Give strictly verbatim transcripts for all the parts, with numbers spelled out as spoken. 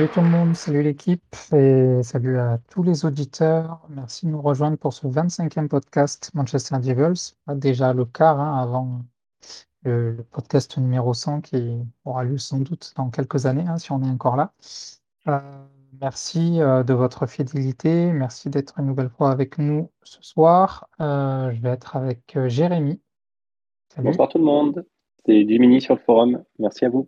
Salut tout le monde, salut l'équipe et salut à tous les auditeurs. Merci de nous rejoindre pour ce vingt-cinquième podcast Manchester Devils. Ah, Déjà le quart hein, avant le, le podcast numéro cent qui aura lieu sans doute dans quelques années hein, si on est encore là. Euh, Merci euh, de votre fidélité, merci d'être une nouvelle fois avec nous ce soir. Euh, je vais être avec euh, Jérémy. Salut. Bonsoir tout le monde, c'est Jiminy sur le forum, merci à vous.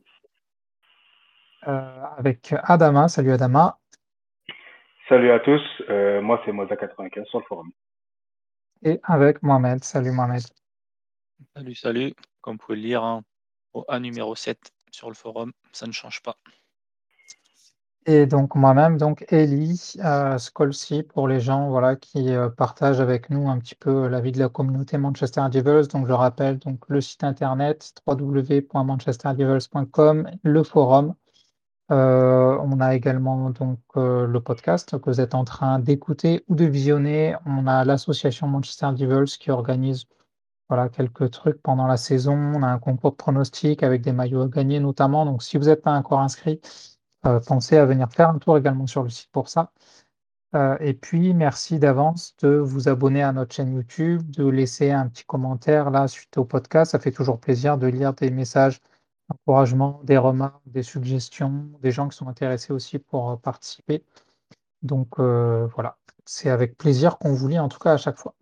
Euh, avec Adama. Salut Adama. Salut à tous, euh, moi c'est Moza quatre-vingt-quinze sur le forum. Et avec Mohamed. Salut Mohamed. Salut, salut. Comme vous pouvez le lire hein, au A numéro sept sur le forum, ça ne change pas. Et donc moi-même, donc Ellie, euh, Skolsy pour les gens voilà, qui euh, partagent avec nous un petit peu la vie de la communauté Manchester Devils. Donc je rappelle donc le site internet w w w point manchester devils point com, le forum. Euh, on a également donc euh, le podcast que vous êtes en train d'écouter ou de visionner. On a l'association Manchester Devils qui organise voilà, quelques trucs pendant la saison. On a un concours de pronostics avec des maillots à gagner notamment. Donc si vous n'êtes pas encore inscrit, euh, pensez à venir faire un tour également sur le site pour ça. Euh, et puis, merci d'avance de vous abonner à notre chaîne YouTube, de laisser un petit commentaire là suite au podcast. Ça fait toujours plaisir de lire des messages d'encouragement, des remarques, des suggestions, des gens qui sont intéressés aussi pour euh, participer. Donc euh, voilà, c'est avec plaisir qu'on vous lit en tout cas à chaque fois.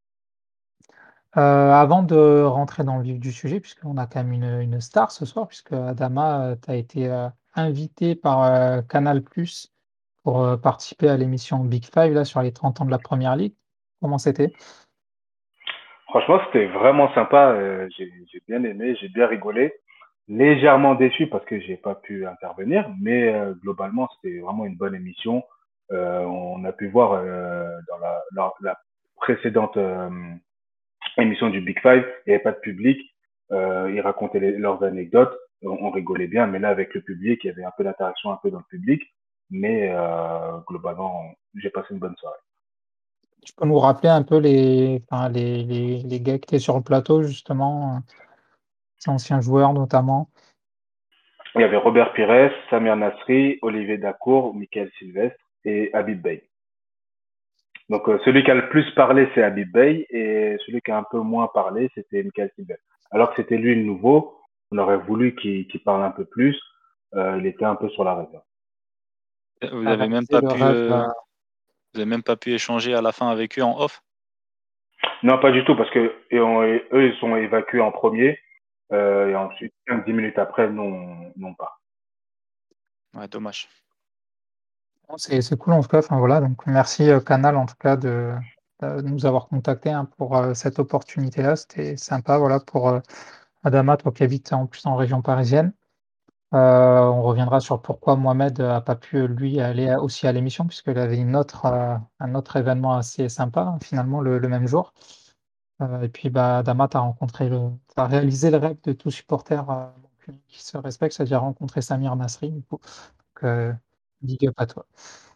Euh, avant de rentrer dans le vif du sujet, puisqu'on a quand même une, une star ce soir, puisque Adama, tu as été euh, invité par euh, Canal+ pour euh, participer à l'émission Big Five là, sur les trente ans de la Première Ligue. Comment c'était? Franchement, c'était vraiment sympa, euh, j'ai j'ai bien aimé, j'ai bien rigolé. Légèrement déçu parce que j'ai pas pu intervenir, mais euh, globalement, c'était vraiment une bonne émission. Euh, on a pu voir euh, dans la, la, la précédente euh, émission du Big Five, il n'y avait pas de public, euh, ils racontaient les- leurs anecdotes, on, on rigolait bien, mais là, avec le public, il y avait un peu d'interaction un peu dans le public, mais euh, globalement, j'ai passé une bonne soirée. Tu peux nous rappeler un peu les, enfin, les, les, les gars qui étaient sur le plateau, justement, euh, ces anciens joueurs notamment. Il y avait Robert Pires, Samir Nasri, Olivier Dacour, Michael Sylvestre et Habib Bey. Donc euh, celui qui a le plus parlé, c'est Habib Bey, et celui qui a un peu moins parlé, c'était Michael Sylvestre. Alors que c'était lui le nouveau, on aurait voulu qu'il qu'il parle un peu plus, euh, il était un peu sur la réserve. Vous À avez même réaliser pas le pu, rêve. euh, euh, vous avez même pas pu échanger à la fin avec eux en off. Non, pas du tout, parce que et on- et eux, ils sont évacués en premier, euh, et ensuite, quinze dix minutes après, non, non pas. Ouais, dommage. bon, C'est c'est cool en tout cas. Enfin, voilà, donc merci euh, Canal en tout cas de, de nous avoir contactés hein, pour euh, cette opportunité-là. C'était sympa voilà, pour euh, Adama, toi qui habites en plus en région parisienne. Euh, on reviendra sur pourquoi Mohamed n'a pas pu lui aller à- aussi à l'émission, puisqu'il avait une autre, euh, un autre événement assez sympa, hein, finalement, le, le même jour. Euh, et puis, bah, Adama, tu as rencontré le, t'as réalisé le rêve de tout supporter euh, qui se respecte, c'est-à-dire rencontrer Samir Nasri. Du coup. Donc, euh, big up à toi.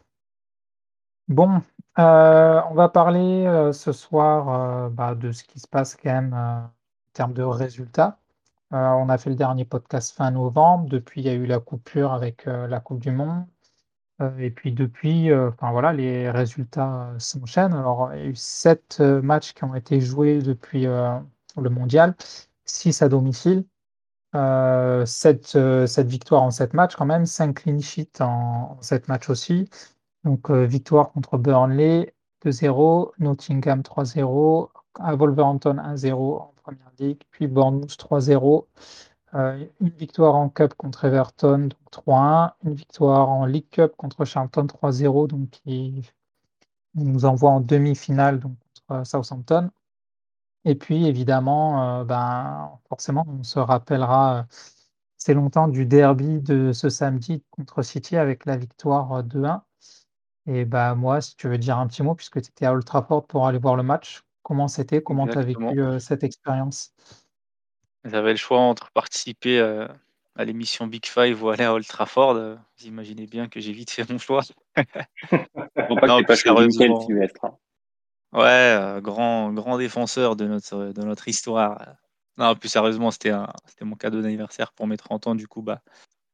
Bon, euh, on va parler euh, ce soir euh, bah, de ce qui se passe quand même euh, en termes de résultats. Euh, on a fait le dernier podcast fin novembre. Depuis, il y a eu la coupure avec euh, la Coupe du Monde. Euh, et puis depuis, euh, enfin voilà, les résultats euh, s'enchaînent. Alors, il y a eu sept euh, matchs qui ont été joués depuis euh, le mondial, six à domicile, euh, sept, euh, sept victoires en sept matchs quand même, cinq clean sheets en, en sept matchs aussi. Donc, euh, victoire contre Burnley deux zéro, Nottingham trois zéro, à Wolverhampton un zéro en Première Ligue, puis Bournemouth trois zéro. Euh, une victoire en Cup contre Everton, donc trois un. Une victoire en League Cup contre Charlton trois zéro, donc qui nous envoie en demi-finale donc, contre Southampton. Et puis évidemment, euh, ben, forcément, on se rappellera euh, c'est longtemps du derby de ce samedi contre City avec la victoire euh, deux un. Et bah, moi, si tu veux dire un petit mot, puisque tu étais à Old Trafford pour aller voir le match, comment c'était, comment tu as Exactement. vécu euh, cette expérience? J'avais le choix entre participer euh, à l'émission Big Five ou aller à Old Trafford. Euh, Vous imaginez bien que j'ai vite fait mon choix. Faut pas que Non, tu plus pas choisi Michael sérieusement. Sylvestre, hein. Ouais, euh, grand, grand défenseur de notre, de notre histoire. Non, plus sérieusement, c'était un, c'était mon cadeau d'anniversaire pour mes trente ans. Du coup, bah,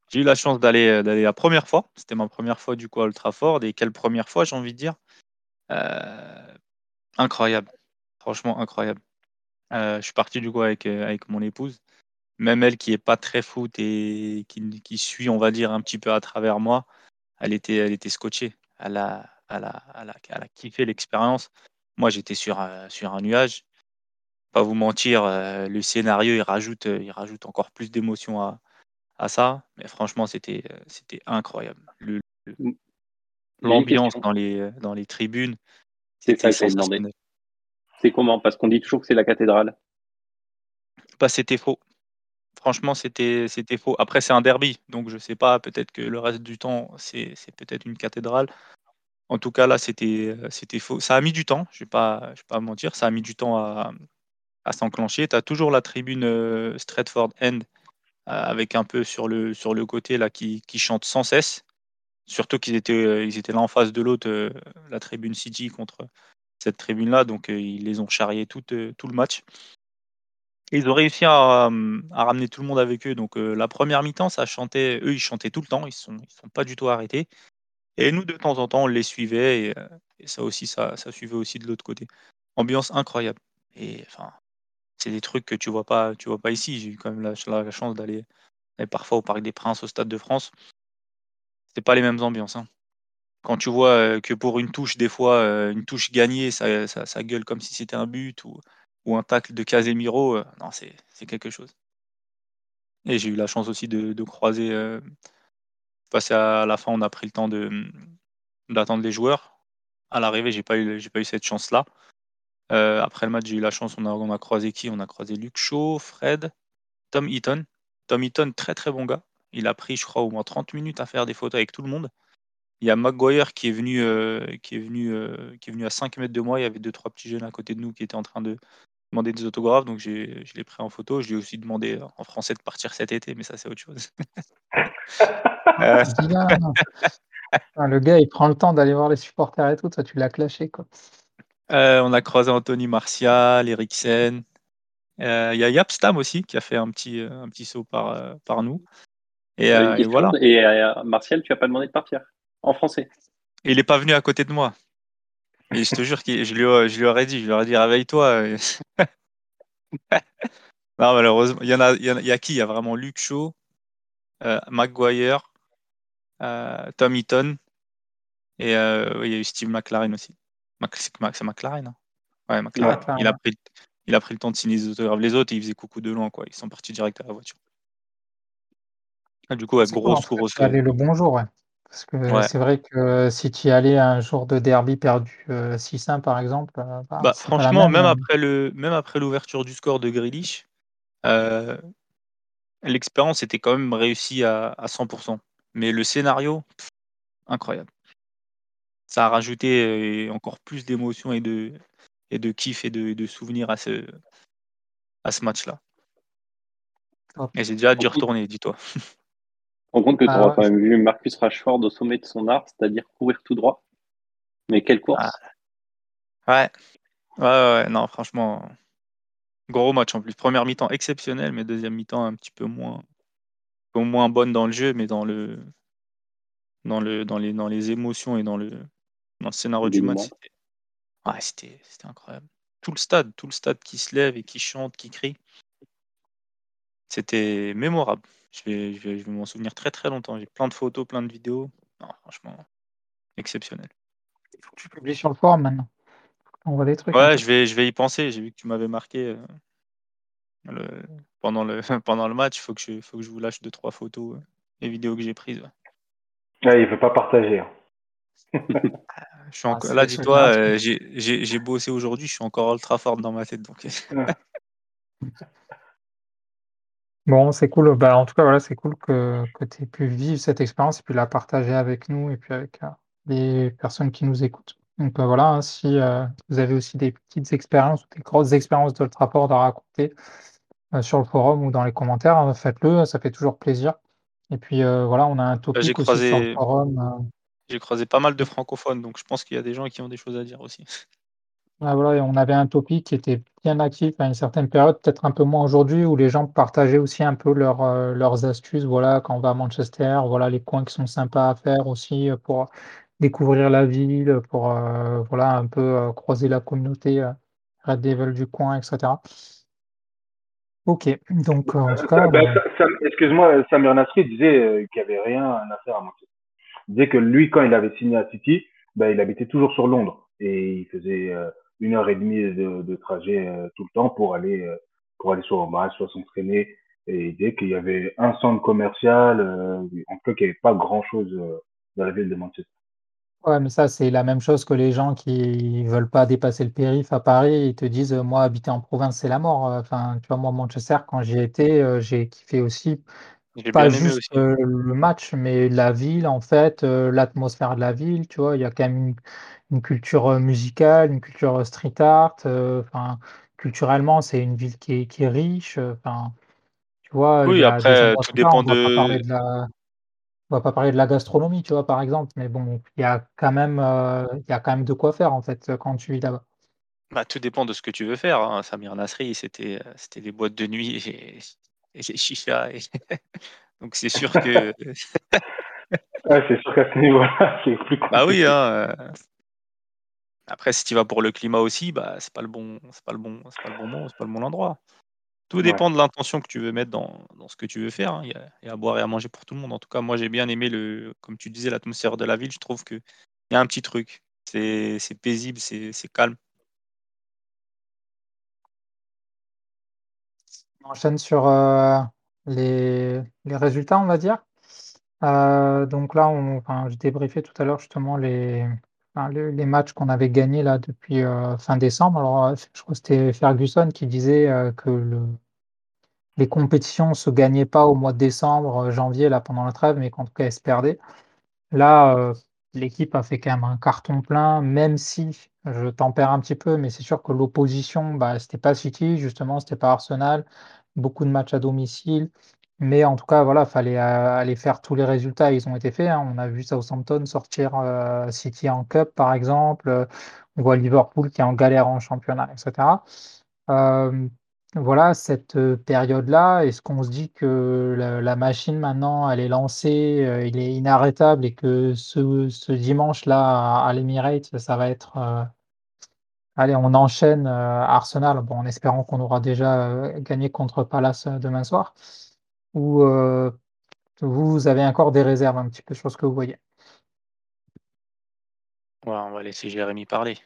J'ai eu la chance d'aller euh, d'aller la première fois. C'était ma première fois du coup à Old Trafford. Et quelle première fois, j'ai envie de dire. Euh, incroyable. Franchement, incroyable. Euh, je suis parti du coup avec, euh, avec mon épouse. Même elle qui est pas très foot et qui, qui suit, on va dire, un petit peu à travers moi, elle était, elle était scotchée. Elle a, elle a, elle a, elle a kiffé l'expérience. Moi, j'étais sur, un- sur un nuage. Pas vous mentir, euh, le scénario, il rajoute, euh, il rajoute encore plus d'émotion à, à ça. Mais franchement, c'était, euh, c'était incroyable. Le- le- J'ai une l'ambiance question. dans les, euh, dans les tribunes, C'est c'était ça que j'allais demander. sensationnel. C'est comment? Parce qu'on dit toujours que c'est la cathédrale. Bah, c'était faux. Franchement, c'était, c'était faux. Après, c'est un derby, donc je sais pas. Peut-être que le reste du temps, c'est, c'est peut-être une cathédrale. En tout cas, là, c'était, euh, c'était faux. Ça a mis du temps. Je vais pas, je vais pas mentir. Ça a mis du temps à, à s'enclencher. Tu as toujours la tribune euh, Stretford End euh, avec un peu sur le, sur le côté là qui, qui chante sans cesse. Surtout qu'ils étaient, euh, ils étaient l'un en face de l'autre, euh, la tribune City contre cette tribune-là. Donc, euh, ils les ont charriés tout, euh, tout le match. Et ils ont réussi à, euh, à ramener tout le monde avec eux. Donc, euh, la première mi-temps, ça chantait. Eux, ils chantaient tout le temps. Ils ne sont, ils sont pas du tout arrêtés. Et nous, de temps en temps, on les suivait. Et, euh, et ça aussi, ça, ça suivait aussi de l'autre côté. Ambiance incroyable. Et enfin, c'est des trucs que tu vois pas, tu vois pas ici. J'ai eu quand même la, la- la chance d'aller d'aller parfois au Parc des Princes, au Stade de France. C'est pas les mêmes ambiances, hein. Quand tu vois euh, que pour une touche, des fois, euh, une touche gagnée, ça, ça, ça gueule comme si c'était un but ou, ou un tacle de Casemiro, euh, non, c'est c'est quelque chose. Et j'ai eu la chance aussi de, de croiser, euh, passer à la fin, on a pris le temps de d'attendre les joueurs. À l'arrivée, j'ai pas eu, j'ai pas eu cette chance-là. Euh, après le match, j'ai eu la chance, on a, on a croisé qui? On a croisé Luke Shaw, Fred, Tom Eaton. Tom Eaton, très très bon gars. Il a pris, je crois, au moins trente minutes à faire des photos avec tout le monde. Il y a Maguire qui est venu, euh, qui est venu, euh, qui est venu à cinq mètres de moi. Il y avait deux, trois petits jeunes à côté de nous qui étaient en train de demander des autographes. Donc j'ai, je l'ai pris en photo. Je lui ai aussi demandé euh, en français de partir cet été, mais ça c'est autre chose. Euh, Vilain. Ah, le gars, il prend le temps d'aller voir les supporters et tout. Toi, tu l'as clashé, quoi. euh, on a croisé Anthony Martial, Eriksen. Euh, Il y a Yapstam aussi qui a fait un petit, euh, un petit saut par, euh, par nous. Et, J'avais une euh, et question. voilà. Et euh, Martial, tu as pas demandé de partir en français. Et il n'est pas venu à côté de moi. Et je te jure que je lui, ai- je lui aurais dit, je lui aurais dit, réveille-toi. Non, malheureusement, il y en a, il y en a, il y a qui? Il y a vraiment Luke Shaw, euh, Maguire, euh, Tom Eaton et euh, oui, il y a eu Steve McLaren aussi. Mac- C'est Mac- c'est McLaren, hein. Ouais, C'est Ouais. McLaren. Il a McLaren. pris, il a pris le temps de signer les autographes. Les autres, ils faisaient coucou de loin, quoi. Ils sont partis direct à la voiture. Ah, du coup, ouais, C'est cool, en grosse, tout cas, grosse. tu es euh, allé le bonjour, ouais. Parce que Ouais. c'est vrai que si tu y allais un jour de derby perdu euh, six un, par exemple, euh, bah, Bah, c'est pas la franchement, même. même euh, après le, même après l'ouverture du score de Grealish, euh, l'expérience était quand même réussie à, à cent pour cent. Mais le scénario, incroyable. Ça a rajouté euh, encore plus d'émotions et de, et de kiff et de, et de souvenirs à ce, à ce match-là. top. Et j'ai déjà hâte On d'y compte, retourner, dis-toi. on compte que tu Ah auras ouais, quand même vu Marcus Rashford au sommet de son art, c'est-à-dire courir tout droit. Mais quelle Ah, course! ouais, ouais, ouais, ouais, non, franchement, gros match en plus. Première mi-temps exceptionnelle, mais deuxième mi-temps un petit peu moins, un peu moins bonne dans le jeu, mais dans le, dans le, dans les, dans les émotions et dans le, dans le scénario Le du match, dénouement. c'était, ouais, c'était, c'était incroyable. Tout le stade, tout le stade qui se lève et qui chante, qui crie, c'était mémorable. Je vais, je vais, je vais m'en souvenir très très longtemps. J'ai plein de photos, plein de vidéos. Non, franchement, exceptionnel. il faut que tu publies sur le forum maintenant. On voit des trucs un Ouais, peu. je vais, je vais y penser. J'ai vu que tu m'avais marqué euh, le- pendant le, pendant le match. Il faut que je, faut que je vous lâche deux, trois photos euh, et vidéos que j'ai prises. Ouais. Ouais, il veut pas partager, hein. Je suis Ah, encore, c'est là, les dis-toi, souvenirs intimes. euh, j'ai, j'ai, j'ai bossé aujourd'hui. Je suis encore ultra fort dans ma tête. Donc, Bon, c'est cool. Bah, en tout cas, voilà, c'est cool que, que tu aies pu vivre cette expérience et puis la partager avec nous et puis avec euh, les personnes qui nous écoutent. Donc bah, voilà, hein, si euh, vous avez aussi des petites expériences ou des grosses expériences de Trafford à raconter euh, sur le forum ou dans les commentaires, hein, faites-le, ça fait toujours plaisir. Et puis euh, voilà, on a un là, j'ai topic aussi sur le croisé, forum. euh, j'ai croisé pas mal de francophones. Donc, je pense qu'il y a des gens qui ont des choses à dire aussi. Ah, voilà, et on avait un topic qui était bien actif à une certaine période, peut-être un peu moins aujourd'hui, où les gens partageaient aussi un peu leurs, heu, leurs astuces. Voilà, quand on va à Manchester, voilà les coins qui sont sympas à faire aussi, heu, pour découvrir la ville, pour, heu, voilà un peu, heu, croiser la communauté, heu, Red Devil du coin et cetera. OK, donc, heu, en tout cas, Ça- bah, heu ça- ça- excuse-moi, Samir Nasri disait euh, qu'il n'y avait rien à faire à Manchester. Il disait que lui, quand il avait signé à City, bah, il habitait toujours sur Londres et il faisait euh, une heure et demie de, de trajet euh, tout le temps pour aller euh, pour aller soit au match, soit s'entraîner. Et il disait qu'il y avait un centre commercial, euh, en tout cas qu'il n'y avait pas grand-chose euh, dans la ville de Manchester. ouais, mais ça, c'est la même chose que les gens qui veulent pas dépasser le périph' à Paris. Ils te disent, heu: «Moi, habiter en province, c'est la mort», heu, enfin, tu vois? Moi, Manchester, quand j'y étais, heu, j'ai kiffé aussi. J'ai Pas bien aimé juste, aussi. heu, le match, mais la ville, en fait, heu, l'atmosphère de la ville, tu vois? Il y a quand même une une culture, heu, musicale, une culture, heu, street art, heu, enfin, culturellement, c'est une ville qui est qui est riche, heu, enfin, tu vois? Il y Oui, a des après, endroits tout sympas. On dépend va pas parler de, de la on va pas parler de la gastronomie, tu vois, par exemple, mais bon, il y a quand même, heu, il y a quand même de quoi faire, en fait, heu, quand tu vis là-bas. bah, tout dépend de ce que tu veux faire, hein. Samir Nasri, c'était, heu, c'était les boîtes de nuit et et les chichas et donc c'est sûr que Ouais, c'est sûr qu'à ce niveau-là, c'est plus bah, oui, compliqué. hein, heu, après si tu vas pour le climat aussi, bah, c'est pas le bon c'est pas le bon c'est pas le bon mot, c'est pas le bon endroit. Tout Ouais. dépend de l'intention que tu veux mettre dans dans ce que tu veux faire, hein. Il y a il y a à boire et à manger pour tout le monde. En tout cas, moi, j'ai bien aimé le comme tu disais, l'atmosphère de la ville. Je trouve qu'il y a un petit truc. C'est c'est paisible, c'est c'est calme. On enchaîne sur, heu, les les résultats, on va dire. Heu, donc là, on enfin, je débriefais tout à l'heure justement les enfin, le les matchs qu'on avait gagnés là depuis, heu, fin décembre. Alors, heu, je crois que c'était Ferguson qui disait, heu, que le les compétitions se gagnaient pas au mois de décembre, heu, janvier là pendant la trêve, mais qu'en tout cas elles se perdaient. Là, heu, l'équipe a fait quand même un carton plein, même si je tempère un petit peu, mais c'est sûr que l'opposition, bah, c'était pas City justement, c'était pas Arsenal. Beaucoup de matchs à domicile, mais en tout cas, voilà, fallait, heu, aller faire tous les résultats, ils ont été faits, hein. On a vu Southampton sortir, heu, City en cup, par exemple, heu, on voit Liverpool qui est en galère en championnat et cetera. Hem, voilà, cette, heu, période-là, est-ce qu'on se dit que la la machine maintenant elle est lancée, heu, il est inarrêtable et que ce ce dimanche-là à à l'Emirates, ça va être, heu, allez, on enchaîne, heu, Arsenal, bon, en espérant qu'on aura déjà, heu, gagné contre Palace, heu, demain soir? Ou, heu, vous, vous avez encore des réserves un petit peu sur ce que vous voyez? Voilà, on va laisser Jérémy parler.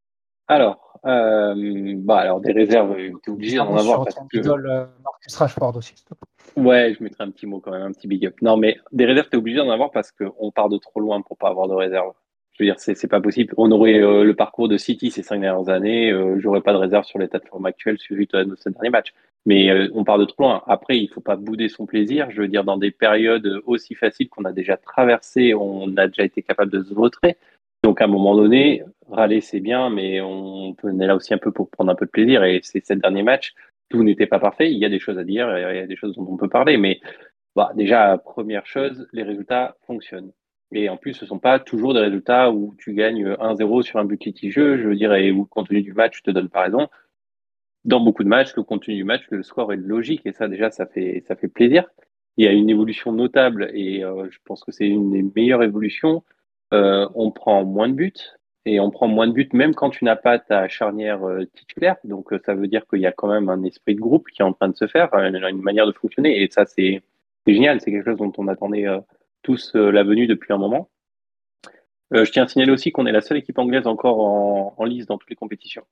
Alors, euh, bah alors des réserves, tu es Dis obligé un d'en mot avoir sur parce ton que idole, heu, Marcus Rashford aussi, s'il te plaît. ouais, je mettrai un petit mot quand même, un petit big up. Non, mais des réserves, tu es obligé d'en avoir parce qu'on part de trop loin pour pas avoir de réserve. Je veux dire, c'est c'est pas possible. On aurait euh, le parcours de City ces cinq dernières années, euh, j'aurais pas de réserve sur l'état de forme actuel suivi de, de ce dernier match. Mais euh, on part de trop loin. Après, il faut pas bouder son plaisir. Je veux dire, dans des périodes aussi faciles qu'on a déjà traversées, on a déjà été capable de se vautrer. Donc à un moment donné, râler c'est bien, mais on peut- on est là aussi un peu pour prendre un peu de plaisir. Et ces sept derniers matchs, tout n'était pas parfait. Il y a des choses à dire, il y a des choses dont on peut parler, mais bah, déjà, première chose, les résultats fonctionnent. Et en plus, ce ne sont pas toujours des résultats où tu gagnes un zéro sur un but litigieux, je veux dire, et où le contenu du match te donne pas raison. Dans beaucoup de matchs, le contenu du match, le score est logique, et ça, déjà, ça fait, ça fait plaisir. Il y a une évolution notable, et euh, je pense que c'est une des meilleures évolutions. Euh, on prend moins de buts, et on prend moins de buts même quand tu n'as pas ta charnière euh, titulaire. Donc, euh, ça veut dire qu'il y a quand même un esprit de groupe qui est en train de se faire, une, une manière de fonctionner, et ça, c'est c'est génial. C'est quelque chose dont on attendait euh, tous euh, la venue depuis un moment. Euh, je tiens à signaler aussi qu'on est la seule équipe anglaise encore en, en lice dans toutes les compétitions.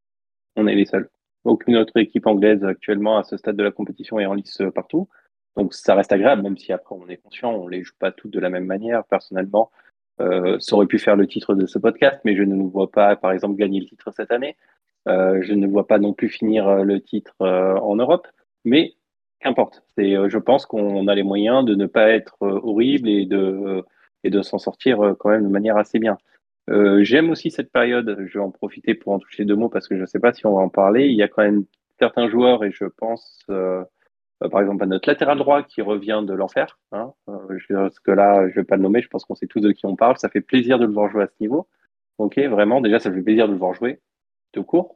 On est les seuls. Aucune autre équipe anglaise actuellement à ce stade de la compétition est en lice euh, partout. Donc ça reste agréable, même si après on est conscient, on les joue pas toutes de la même manière. Personnellement, euh, ça aurait pu faire le titre de ce podcast, mais je ne nous vois pas, par exemple, gagner le titre cette année. Euh, je ne vois pas non plus finir euh, le titre euh, en Europe, mais qu'importe. C'est, euh, je pense qu'on a les moyens de ne pas être euh, horrible et de, euh, et de s'en sortir euh, quand même de manière assez bien. Euh, j'aime aussi cette période, je vais en profiter pour en toucher deux mots parce que je ne sais pas si on va en parler. Il y a quand même certains joueurs, et je pense euh, euh, par exemple à notre latéral droit qui revient de l'enfer. Hein. Euh, je, parce que là, je ne vais pas le nommer, je pense qu'on sait tous de qui on parle. Ça fait plaisir de le voir jouer à ce niveau. Ok, vraiment, déjà, ça fait plaisir de le voir jouer, tout court.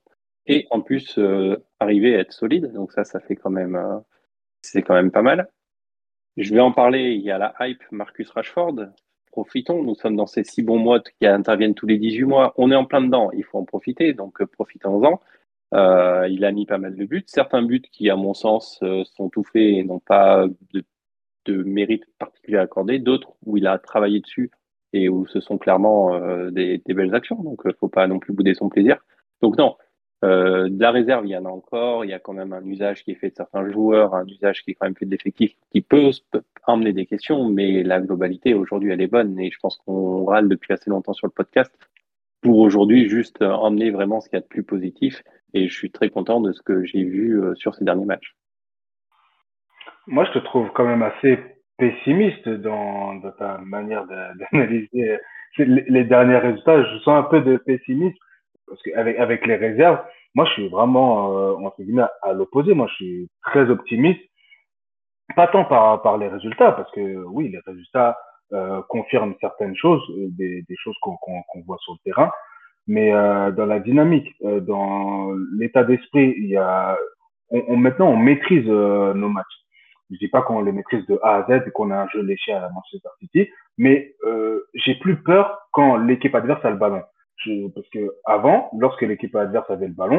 et en plus euh, arriver à être solide. Donc ça, ça fait quand même, euh, c'est quand même pas mal. Je vais en parler. Il y a la hype Marcus Rashford. Profitons. Nous sommes dans ces six bons mois qui interviennent tous les dix-huit mois. On est en plein dedans. Il faut en profiter. Donc euh, profitons-en. Euh, il a mis pas mal de buts. Certains buts qui, à mon sens, euh, sont tout faits et n'ont pas de, de mérite particulier accordé. D'autres où il a travaillé dessus et où ce sont clairement euh, des, des belles actions. Donc, il ne faut pas non plus bouder son plaisir. Donc, non. Euh, de la réserve, il y en a encore. Il y a quand même un usage qui est fait de certains joueurs, un usage qui est quand même fait de l'effectif qui peut, peut emmener des questions, mais la globalité aujourd'hui, elle est bonne. Et je pense qu'on râle depuis assez longtemps sur le podcast pour aujourd'hui juste euh, emmener vraiment ce qu'il y a de plus positif. Et je suis très content de ce que j'ai vu euh, sur ces derniers matchs. Moi, je te trouve quand même assez pessimiste dans, dans ta manière de- d'analyser les, les derniers résultats. Je sens un peu de pessimisme parce qu'avec avec les réserves, moi, je suis vraiment, euh, entre guillemets, à l'opposé. Moi, je suis très optimiste. Pas tant par, par les résultats, parce que oui, les résultats euh, confirment certaines choses, euh, des, des choses qu'on qu'on qu'on voit sur le terrain, mais euh, dans la dynamique, euh, dans l'état d'esprit, il y a, on, on- maintenant on maîtrise euh, nos matchs. Je dis pas qu'on les maîtrise de A à Z et qu'on a un jeu léché à la Manchester City, mais euh, j'ai plus peur quand l'équipe adverse a le ballon. Je- parce que avant, lorsque l'équipe adverse avait le ballon,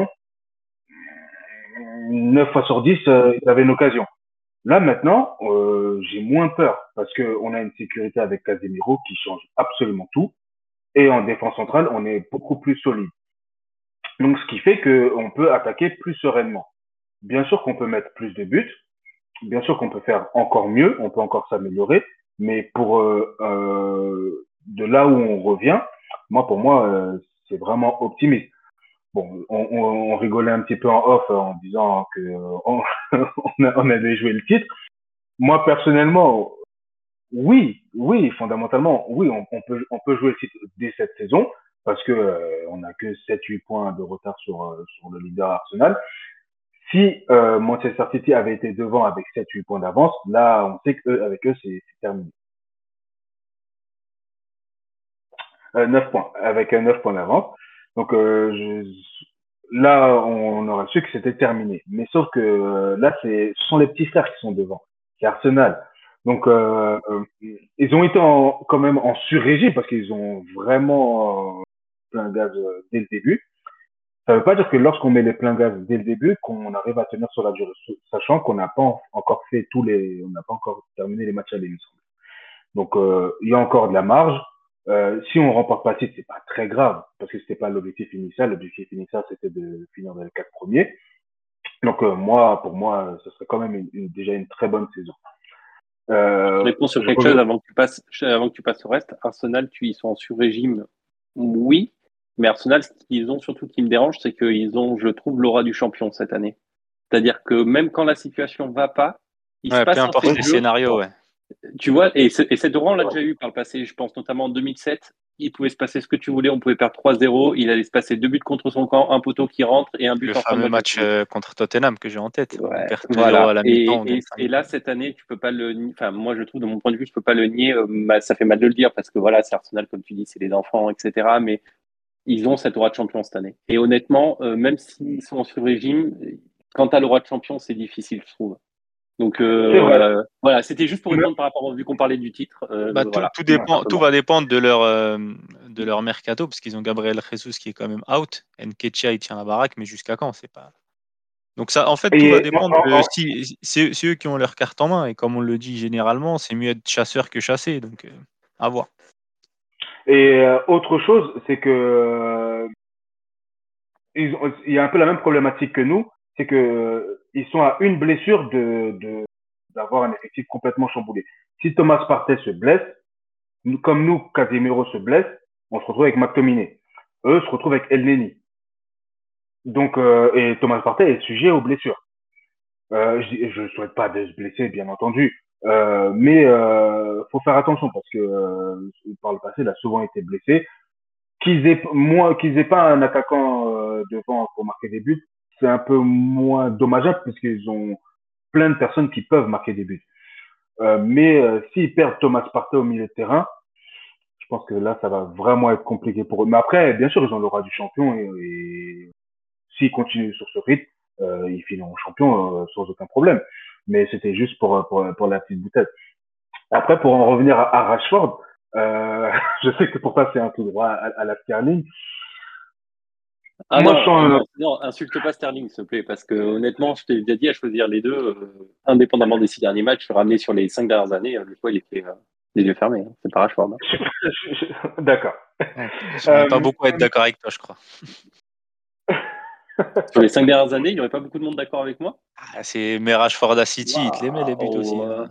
neuf fois sur dix, euh, ils avaient une occasion. Là maintenant, euh, j'ai moins peur parce que on a une sécurité avec Casemiro qui change absolument tout et en défense centrale, on est beaucoup plus solide. Donc ce qui fait que on peut attaquer plus sereinement. Bien sûr qu'on peut mettre plus de buts, bien sûr qu'on peut faire encore mieux, on peut encore s'améliorer, mais pour euh, euh, de là où on revient, moi pour moi euh, c'est vraiment optimiste. Bon, on, on, on rigolait un petit peu en off en disant que euh, on, on avait joué le titre. Moi personnellement, oui, oui, fondamentalement, oui, on, on peut on peut jouer le titre dès cette saison parce que euh, on n'a que sept huit points de retard sur euh, sur le leader Arsenal. Si euh, Manchester City avait été devant avec sept huit points d'avance, là, on sait que avec eux, c'est terminé. Euh, neuf points, avec euh, neuf points d'avance. Donc euh, je, là, on aurait su que c'était terminé. Mais sauf que euh, là, c'est, ce sont les petits frères qui sont devant. C'est Arsenal. Donc, euh, euh, ils ont été en, quand même en sur-régime parce qu'ils ont vraiment euh, plein gaz euh, dès le début. Ça ne veut pas dire que lorsqu'on met les pleins gaz dès le début, qu'on arrive à tenir sur la durée, sachant qu'on n'a pas en, encore fait tous les, on n'a pas encore terminé les matchs à l'émission. Donc, euh, il y a encore de la marge. Euh, si on remporte pas le titre, c'est pas très grave parce que c'était pas l'objectif initial. L'objectif initial, c'était de finir dans les quatre premiers. Donc, euh, moi, pour moi, ce serait quand même une, une, déjà une très bonne saison. Je Euh, réponds sur je quelque reviens... chose avant que tu passes, avant que tu passes au reste. Arsenal, tu, ils sont en sur-régime, oui. Mais Arsenal, ce qu'ils ont surtout qui me dérange, c'est qu'ils ont, je trouve, l'aura du champion cette année. C'est-à-dire que même quand la situation va pas, il se Ouais, peu passe un fait importe de les jeu. scénarios, ouais. Tu vois, et, ce- et cette aura, on l'a déjà eu par le passé. Je pense notamment en deux mille sept. Il pouvait se passer ce que tu voulais. On pouvait perdre trois zéro. Il allait se passer deux buts contre son camp, un poteau qui rentre et un but Le en fin de fameux match match aussi. euh, contre Tottenham que j'ai en tête. On Ouais, perd deux zéro à voilà. la mi-temps, on Et, gagne et, cinq. et là, cette année, tu peux pas le nier. Enfin, moi, je trouve, de mon point de vue, je peux pas le nier. Euh, bah, ça fait mal de le dire parce que voilà, c'est Arsenal, comme tu dis, c'est les enfants, et cetera. Mais ils ont cette aura de champion cette année. Et honnêtement, euh, même s'ils sont sur régime, quand tu as l'aura de champion, c'est difficile, je trouve. Donc C'est vrai. euh, voilà, c'était juste pour Mais... répondre par rapport au vu qu'on parlait du titre. Euh, Bah, tout, voilà, tout, Ouais. dépend, tout va dépendre de leur, euh, de leur mercato, parce qu'ils ont Gabriel Jesus qui est quand même out. Nketiah, il tient la baraque, mais jusqu'à quand? C'est pas. Donc ça, en fait, tout va Et en, dépendre en, de en... si c'est c'est eux qui ont leur carte en main. Et comme on le dit généralement, c'est mieux être chasseur que chassé. Donc, euh, à voir. Et euh, autre chose, c'est que euh, ils ont, il y a un peu la même problématique que nous, c'est que euh, ils sont à une blessure de, de d'avoir un effectif complètement chamboulé. Si Thomas Partey se blesse, nous, comme nous, Casemiro se blesse, on se retrouve avec McTominay. Eux se retrouvent avec Elneny. Donc, euh, et Thomas Partey est sujet aux blessures. Euh, je ne souhaite pas de se blesser, bien entendu, euh, mais euh, faut faire attention parce que euh, par le passé, il a souvent été blessé. Qu'ils aient moins, qu'ils aient pas un attaquant euh, devant pour marquer des buts, c'est un peu moins dommageable puisqu'ils ont plein de personnes qui peuvent marquer des buts. Euh, mais euh, s'ils perdent Thomas Partey au milieu de terrain, je pense que là, ça va vraiment être compliqué pour eux. Mais après, bien sûr, ils ont l'aura du champion et, et s'ils continuent sur ce rythme, euh, ils finiront champions euh, sans aucun problème. Mais c'était juste pour, pour, pour la petite boutade. Après, pour en revenir à, à Rashford, euh, je sais que pour toi, c'est un tout droit à, à la Sterling. Ah Moi, non, je sens un- non, non, insulte pas Sterling, s'il te plaît, parce que honnêtement, je t'ai déjà dit à choisir les deux, euh, indépendamment des six derniers matchs, ramené sur les cinq dernières années, euh, le choix, il était euh, les yeux fermés. Hein. C'est pas Rashford. Hein. je- je- D'accord. On on n'est pas Euh, beaucoup à être d'accord avec toi, je crois. Sur les cinq dernières années, il n'y aurait pas beaucoup de monde d'accord avec moi. Ah, c'est mais Rashford à City, il te les met les buts aussi. Waouh. Hein.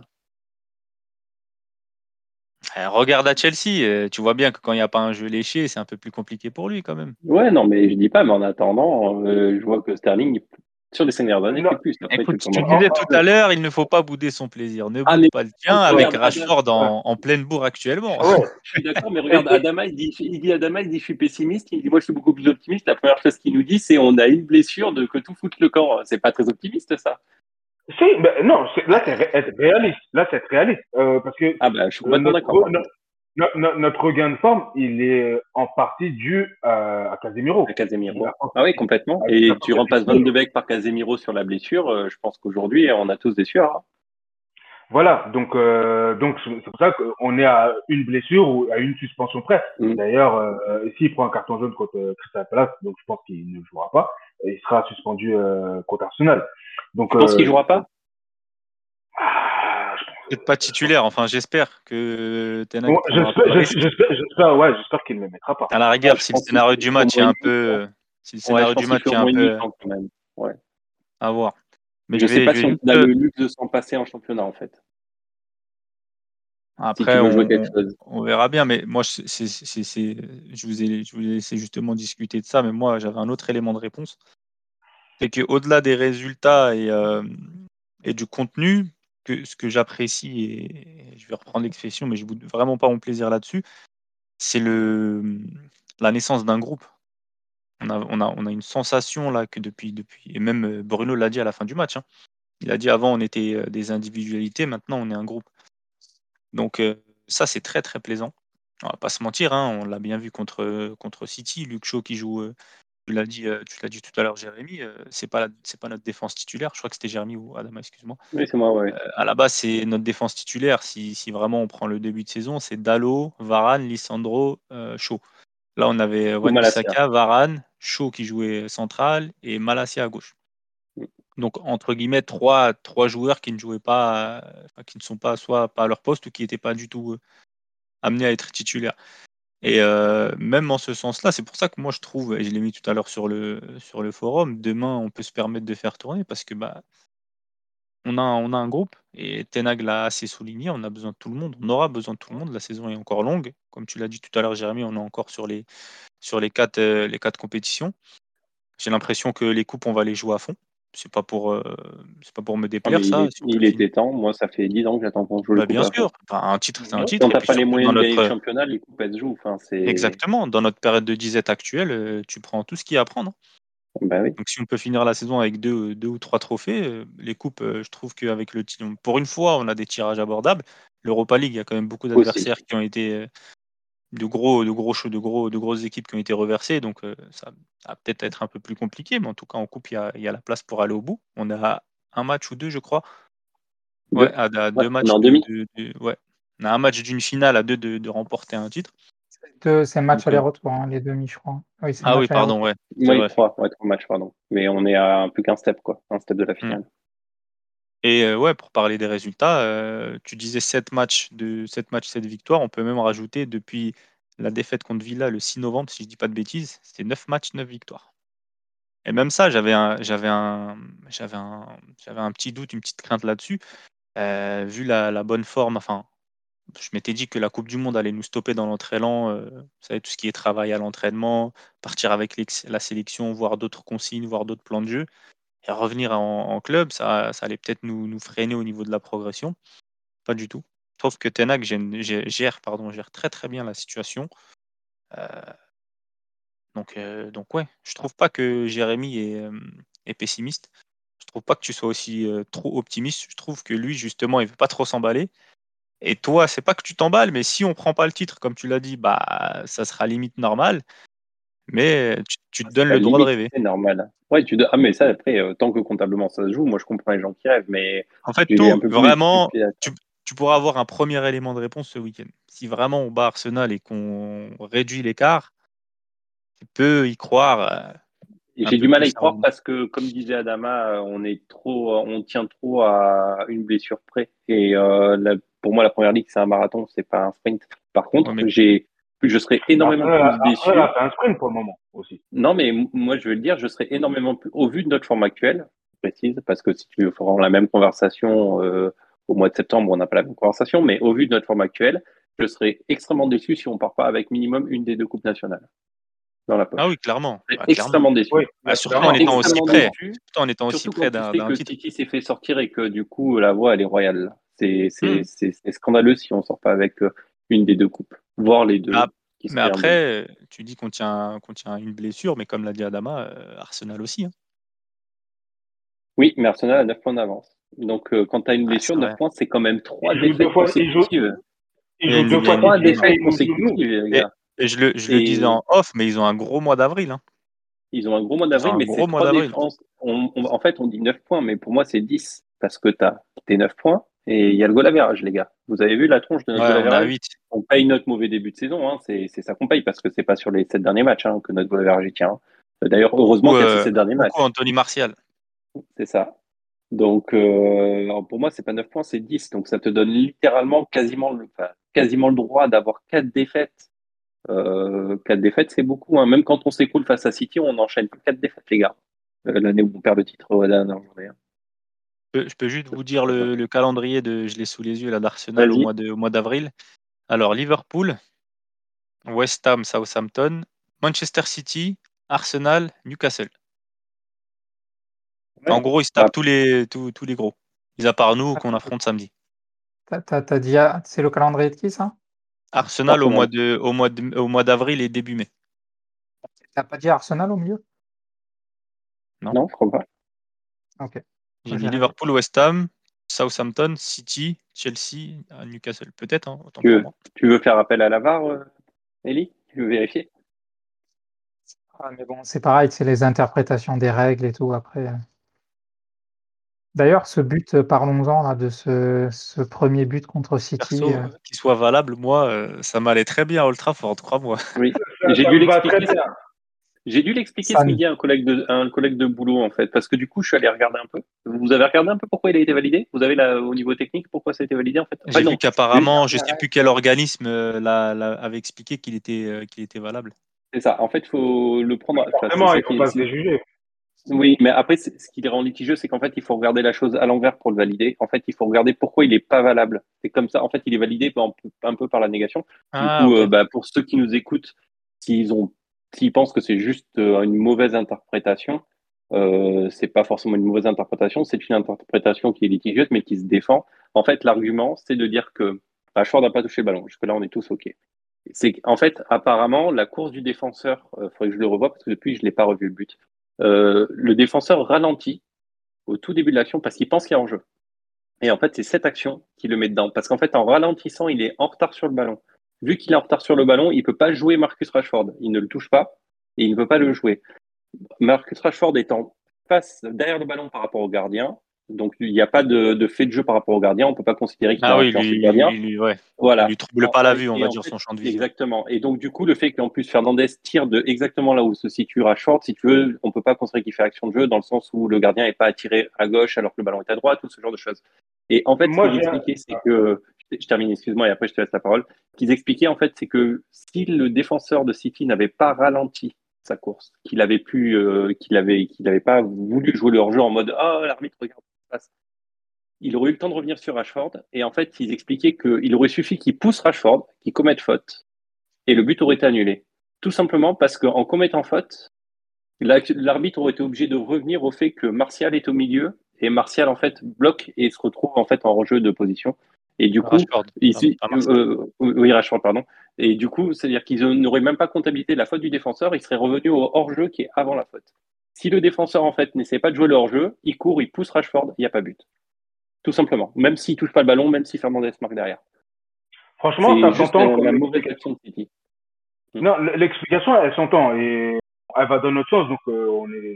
Eh, regarde à Chelsea, euh, tu vois bien que quand il n'y a pas un jeu léché, c'est un peu plus compliqué pour lui quand même. Ouais, non, mais je dis pas, mais en attendant, euh, je vois que Sterling, sur les cinq dernières années, non, fait plus. Après, tu Écoute, peux tu m'en en- disais en- tout à l'heure, il ne faut pas bouder son plaisir. Ne Ah, boude mais pas le tien avec regarde, Adam, Rashford ouais, en, en pleine bourre actuellement. ouais. je suis d'accord, mais Et- regarde, et- Adama, il dit, il dit, Adama, il dit, je suis pessimiste. Il dit, moi, je suis beaucoup plus optimiste. La première chose qu'il nous dit, c'est, on a une blessure de que tout fout le camp. C'est pas très optimiste, ça. si, ben, non, c'est- là, c'est ré- être réaliste. Là, c'est être réaliste. Euh, parce que Ah, bah, je suis euh, complètement notre, d'accord, par no- contre. no- no- notre regain de forme, il est en partie dû à, à À Casemiro. Casemiro. L'absence Ah oui, complètement. à Et l'absence tu de remplaces Van de Casemiro. Beek par Casemiro sur la blessure. euh, je pense qu'aujourd'hui, on a tous des sueurs. Hein. Voilà, donc euh, donc c'est c'est pour ça qu'on est à une blessure ou à une suspension près. Mm. D'ailleurs, euh, s'il prend un carton jaune contre euh, Crystal Palace, donc je pense qu'il ne jouera pas, et il sera suspendu euh, contre Arsenal. Donc Tu penses qu'il euh, jouera pas? ah, je, Peut-être pas titulaire, enfin j'espère que Ten Hag bon, prendra pas j'espère, le risque. j'espère, j'espère, ouais, j'espère qu'il ne le mettra pas. À la Ah, rigueur, je si le pense qu'il scénario faut, du il faut au match est moins un une peu, mi-temps. si le Ouais, scénario je du pense qu'il match faut est au un moins une peu mi-temps quand même. Ouais. à voir. Mais Je je sais vais, pas je si vais on juste a euh, le luxe de s'en passer en championnat, en fait. Si tu après veux jouer on, quelque on- chose. on verra bien. Mais moi, c'est, c'est, c'est- c'est- je vous ai, je vous ai laissé justement discuter de ça. Mais moi, j'avais un autre élément de réponse, c'est que au-delà des résultats et euh, et du contenu, que ce que j'apprécie et je vais reprendre l'expression, mais je boude vraiment pas mon plaisir là-dessus, c'est le la naissance d'un groupe. On a, on a, on a une sensation là que depuis, depuis, et même euh, Bruno l'a dit à la fin du match. Hein. Il a dit avant on était euh, des individualités, maintenant on est un groupe. Donc euh, ça c'est très très plaisant. On va pas se mentir, hein, on l'a bien vu contre, contre City, Luke Shaw qui joue, euh, tu l'as dit, euh, tu l'as dit tout à l'heure, Jérémy, euh, c'est pas la- c'est pas notre défense titulaire. Je crois que c'était Jérémy ou Adama, excuse-moi. Oui, c'est moi, ouais. Euh, à la base c'est notre défense titulaire. Si, si vraiment on prend le début de saison, c'est Dalot, Varane, Lisandro, euh, Shaw. Là, on avait Ou Malacia. Wan-Bissaka, Varane, Shaw qui jouait central et Malacia à gauche. Donc, entre guillemets, trois, trois joueurs qui ne jouaient pas, euh, enfin, qui ne sont pas soit pas à leur poste ou qui n'étaient pas du tout euh, amenés à être titulaires. Et euh, même en ce sens-là, c'est pour ça que moi je trouve, et je l'ai mis tout à l'heure sur le, sur le forum, demain on peut se permettre de faire tourner parce que bah, on a, on a un groupe et Ten Hag l'a assez souligné, on a besoin de tout le monde, on aura besoin de tout le monde, la saison est encore longue. Comme tu l'as dit tout à l'heure, Jérémy, on est encore sur les, sur les quatre, euh, les quatre compétitions. J'ai l'impression que les coupes, on va les jouer à fond. C'est pas pour, euh, c'est pas pour me Ah, mais déplaire, il, ça. est, Si on peut il finir. était temps. Moi, ça fait dix ans que j'attends qu'on joue les Bah, coupes bien à fond. sûr. Enfin, un titre, c'est un Ouais. titre. Quand Et t'as puis pas les surtout dans moyens de gagner le notre, championnat, les coupes, elles se jouent. Enfin, c'est... exactement, dans notre période de disette actuelle, euh, tu prends tout ce qu'il y a à prendre. Bah oui. Donc si on peut finir la saison avec deux, deux ou trois trophées, euh, les coupes, euh, je trouve qu'avec le ti- pour une fois, on a des tirages abordables. L'Europa League, il y a quand même beaucoup Aussi. d'adversaires qui ont été euh, de gros, de gros, shows- de gros, de grosses équipes qui ont été reversées. Donc euh, ça, ça va peut-être être un peu plus compliqué, mais en tout cas en coupe, il y a, il y a la place pour aller au bout. On a un match ou deux, je crois. Ouais, Deux. à, à Ouais, deux on est matchs en de, demi. de- de- ouais. On a un match d'une finale à deux de, de remporter un titre. Deux, c'est match Donc, euh, aller-retour, hein, les demi, je crois. Oui, c'est ah oui, match pardon, aller-retour. ouais, c'est Oui, vrai. trois. Ouais, trois matchs, pardon. Mais on est à un plus qu'un step, quoi. Un step de la Mm. finale. Et euh, ouais, pour parler des résultats, euh, tu disais sept matchs de sept matchs, sept victoires. On peut même rajouter depuis la défaite contre Villa le six novembre, si je dis pas de bêtises, c'était neuf matchs, neuf victoires. Et même ça, j'avais un, j'avais un, j'avais un, j'avais un petit doute, une petite crainte là-dessus. Euh, vu la, la bonne forme, enfin, je m'étais dit que la Coupe du Monde allait nous stopper dans l'entraînement, euh, vous savez, tout ce qui est travail à l'entraînement, partir avec l'ex- la sélection, voir d'autres consignes, voir d'autres plans de jeu, et revenir en, en club, ça, ça allait peut-être nous, nous freiner au niveau de la progression. Pas du tout. Je trouve que Ten Hag gère, gère- gère, pardon, gère très très bien la situation. Euh, donc, euh, donc ouais, je trouve pas que Jérémy est, euh, est pessimiste. Je trouve pas que tu sois aussi euh, trop optimiste. Je trouve que lui, justement, il veut pas trop s'emballer. Et toi, c'est pas que tu t'emballes, mais si on prend pas le titre, comme tu l'as dit, bah ça sera limite normal. Mais tu, tu te C'est donnes pas le droit de limite, rêver. c'est normal. Ouais, tu dois- ah, mais ça, après, euh, tant que comptablement ça se joue, moi je comprends les gens qui rêvent, mais En fait, j'ai un tout, peu plus vraiment, d'expliquer. tu, tu pourras avoir un premier élément de réponse ce week-end. Si vraiment on bat Arsenal et qu'on réduit l'écart, tu peux y croire euh, Et un j'ai peu du mal plus à y croire sérieusement. parce que, comme disait Adama, euh, on est trop, euh, on tient trop à une blessure près. Et euh, la- pour moi, la première ligue, c'est un marathon, c'est pas un sprint. Par Ouais, contre, mais j'ai, je serais énormément Après, là, plus après, là, déçu. c'est un sprint pour le moment aussi. Non, mais m- moi, je veux le dire, je serais énormément plus, au vu de notre forme actuelle, je précise, parce que si tu veux faire la même conversation euh, au mois de septembre, on n'a pas la même conversation, mais au vu de notre forme actuelle, je serais extrêmement déçu si on part pas avec minimum une des deux coupes nationales dans la ah oui, poche. clairement, Je serais ah, clairement. extrêmement déçu. Oui, Ah, mais surtout Je en serais clairement, étant aussi extrêmement près, déçu. surtout en étant aussi Surtout quand près tu d'un sais d'un que titre. City s'est fait sortir et que du coup la voie elle est royale. Là. C'est c'est Hmm. c'est c'est scandaleux si on sort pas avec euh, une des deux coupes, voire les Ah, deux, qui mais serait un bonus. après, tu dis qu'on tient, qu'on tient une blessure, mais comme l'a dit Adama, euh, Arsenal aussi, hein. Oui, mais Arsenal a neuf points d'avance. Donc euh, quand tu as une Ah, blessure, c'est neuf vrai. points, c'est quand même trois il joue deux défaites fois, il joue, consécutives. il Il y a joue une, deux il y a fois une- Trois City une- et défaites il nous joue nous. consécutives, les et, gars. et je le, je le disais Et en off, mais ils ont un gros mois d'avril, hein. ils ont un gros mois Ils ont d'avril, un mais c'est gros mois trois d'avril. défenses. On, on- en fait, on dit neuf points, mais pour moi, c'est dix. Parce que tu as tes neuf points et il y a le goal average, les gars. Vous avez vu la tronche de notre Ouais, goal on a average? huit. On paye notre mauvais début de saison, hein. C'est c'est ça qu'on paye parce que c'est pas sur les sept derniers matchs hein, que notre goal average y tient. D'ailleurs, heureusement Beaucoup, qu'il y a ces euh, sept derniers beaucoup matchs. Anthony Martial. C'est ça. Donc, euh, alors pour moi, c'est pas neuf points, c'est dix. Donc, ça te donne littéralement quasiment le, enfin, quasiment le droit d'avoir quatre défaites. Euh, quatre défaites, c'est beaucoup, hein. Même quand on s'écoule face à City, on enchaîne pas quatre défaites, les gars. Euh, L'année où on perd le titre à la dernière journée, hein. Je peux, je peux juste vous dire le, le calendrier de, je l'ai sous les yeux là, d'Arsenal au Vas-y. mois de, au mois d'avril. Alors Liverpool, West Ham, Southampton, Manchester City, Arsenal, Newcastle. En Ouais. gros, ils se Bah, tapent tous les, tous, tous les gros. Mis à part nous Ah, qu'on affronte samedi. T'as, t'as- t'as dit, ah, c'est le calendrier de qui ça? Arsenal au mois Arsenal. de, au mois de, au mois d'avril et début mai. T'as pas dit Arsenal au milieu? Non? Non, je crois pas. Ok, J'ai moi, dit j'ai rêvé. Liverpool, West Ham, Southampton, City, Chelsea, à Newcastle. Peut-être, hein, autant Tu pour veux, moi. tu veux faire appel à la V A R, euh, Ellie? Tu veux vérifier? Ah, mais bon, c'est pareil, c'est les interprétations des règles et tout après. D'ailleurs, ce but, euh, parlons-en là de ce, ce premier but contre City. Perso, euh, euh, qu'il soit valable, moi, euh, ça m'allait très bien à Old Trafford, crois-moi. Oui. Ça, J'ai ça dû me va très l'expliquer. bien. J'ai dû l'expliquer ça ce ne- midi à un collègue de, à un collègue de boulot, en fait, parce que du coup, je suis allé regarder un peu. Vous avez regardé un peu pourquoi il a été validé? Vous avez là, au niveau technique, pourquoi ça a été validé, en fait? Enfin, J'ai vu non. J'ai qu'apparemment, je regardé un sais règle. plus quel organisme euh, l'a- l'a- avait expliqué qu'il était, euh, qu'il était valable. C'est ça. En fait, il faut le prendre. Enfin, c'est Forcément, ça il faut qui est. pas se c'est- déjuger. Oui, mais après, c'est- ce qui les rend litigieux, c'est qu'en fait, il faut regarder la chose à l'envers pour le valider. En fait, il faut regarder pourquoi il n'est pas valable. C'est comme ça. En fait, il est validé un peu, un peu par la négation. Du Ah, coup, ok. euh, bah, pour ceux qui nous écoutent, s'ils ont, s'ils pensent que c'est juste euh, une mauvaise interprétation, euh, c'est pas forcément une mauvaise interprétation. C'est une interprétation qui est litigieuse, mais qui se défend. En fait, l'argument, c'est de dire que Rashford n'a pas touché le ballon. Jusque-là, on est tous OK. C'est qu'en fait, apparemment, la course du défenseur, il euh, faudrait que je le revoie parce que depuis, je ne l'ai pas revu le but. Euh, le défenseur ralentit au tout début de l'action parce qu'il pense qu'il y a en jeu. Et en fait, c'est cette action qui le met dedans. Parce qu'en fait, en ralentissant, il est en retard sur le ballon. Vu qu'il est en retard sur le ballon, il ne peut pas jouer Marcus Rashford. Il ne le touche pas et il ne peut pas le jouer. Marcus Rashford est en face, derrière le ballon par rapport au gardien. Donc, il n'y a pas de, de fait de jeu par rapport au gardien. On ne peut pas considérer qu'il Ah a oui, influencé le lui, gardien. il lui, ouais. Il Voilà. lui trouble En- pas la et, vue, on et va en dire, fait, son champ de vision. exactement. Et donc, du coup, le fait qu'en plus Fernandez tire de exactement là où se situe Rashford, si tu veux, on peut pas considérer qu'il fait action de jeu dans le sens où le gardien n'est pas attiré à gauche alors que le ballon est à droite, tout ce genre de choses. Et en fait, ce Moi, qu'ils j'ai, expliquaient, c'est que, je termine, excuse-moi, et après je te laisse la parole. Ce qu'ils expliquaient, en fait, c'est que si le défenseur de City n'avait pas ralenti sa course, qu'il avait pu, euh, qu'il avait, qu'il n'avait pas voulu jouer le hors-jeu en mode, oh, l'arbitre, regarde ce qui se passe, il aurait eu le temps de revenir sur Rashford. Et en fait, ils expliquaient qu'il aurait suffi qu'il pousse Rashford, qu'il commette faute, et le but aurait été annulé. Tout simplement parce qu'en commettant faute, l'arbitre aurait été obligé de revenir au fait que Martial est au milieu, et Martial, en fait, bloque et se retrouve en fait en rejeu de position. Et du coup, Rashford, pardon, ici, pas Martial. euh, oui, Rashford, pardon. Et du coup, c'est-à-dire qu'ils n'auraient même pas comptabilisé la faute du défenseur, ils seraient revenus au hors-jeu qui est avant la faute. Si le défenseur, en fait, n'essaie pas de jouer le hors-jeu, il court, il pousse Rashford, il n'y a pas but. Tout simplement. Même s'il touche pas le ballon, même si Fernandez marque derrière. franchement, C'est ça juste s'entend la, comme la mauvaise explication. action de City. Mm. Non, l'explication, elle s'entend et elle va dans notre sens, donc euh, on est,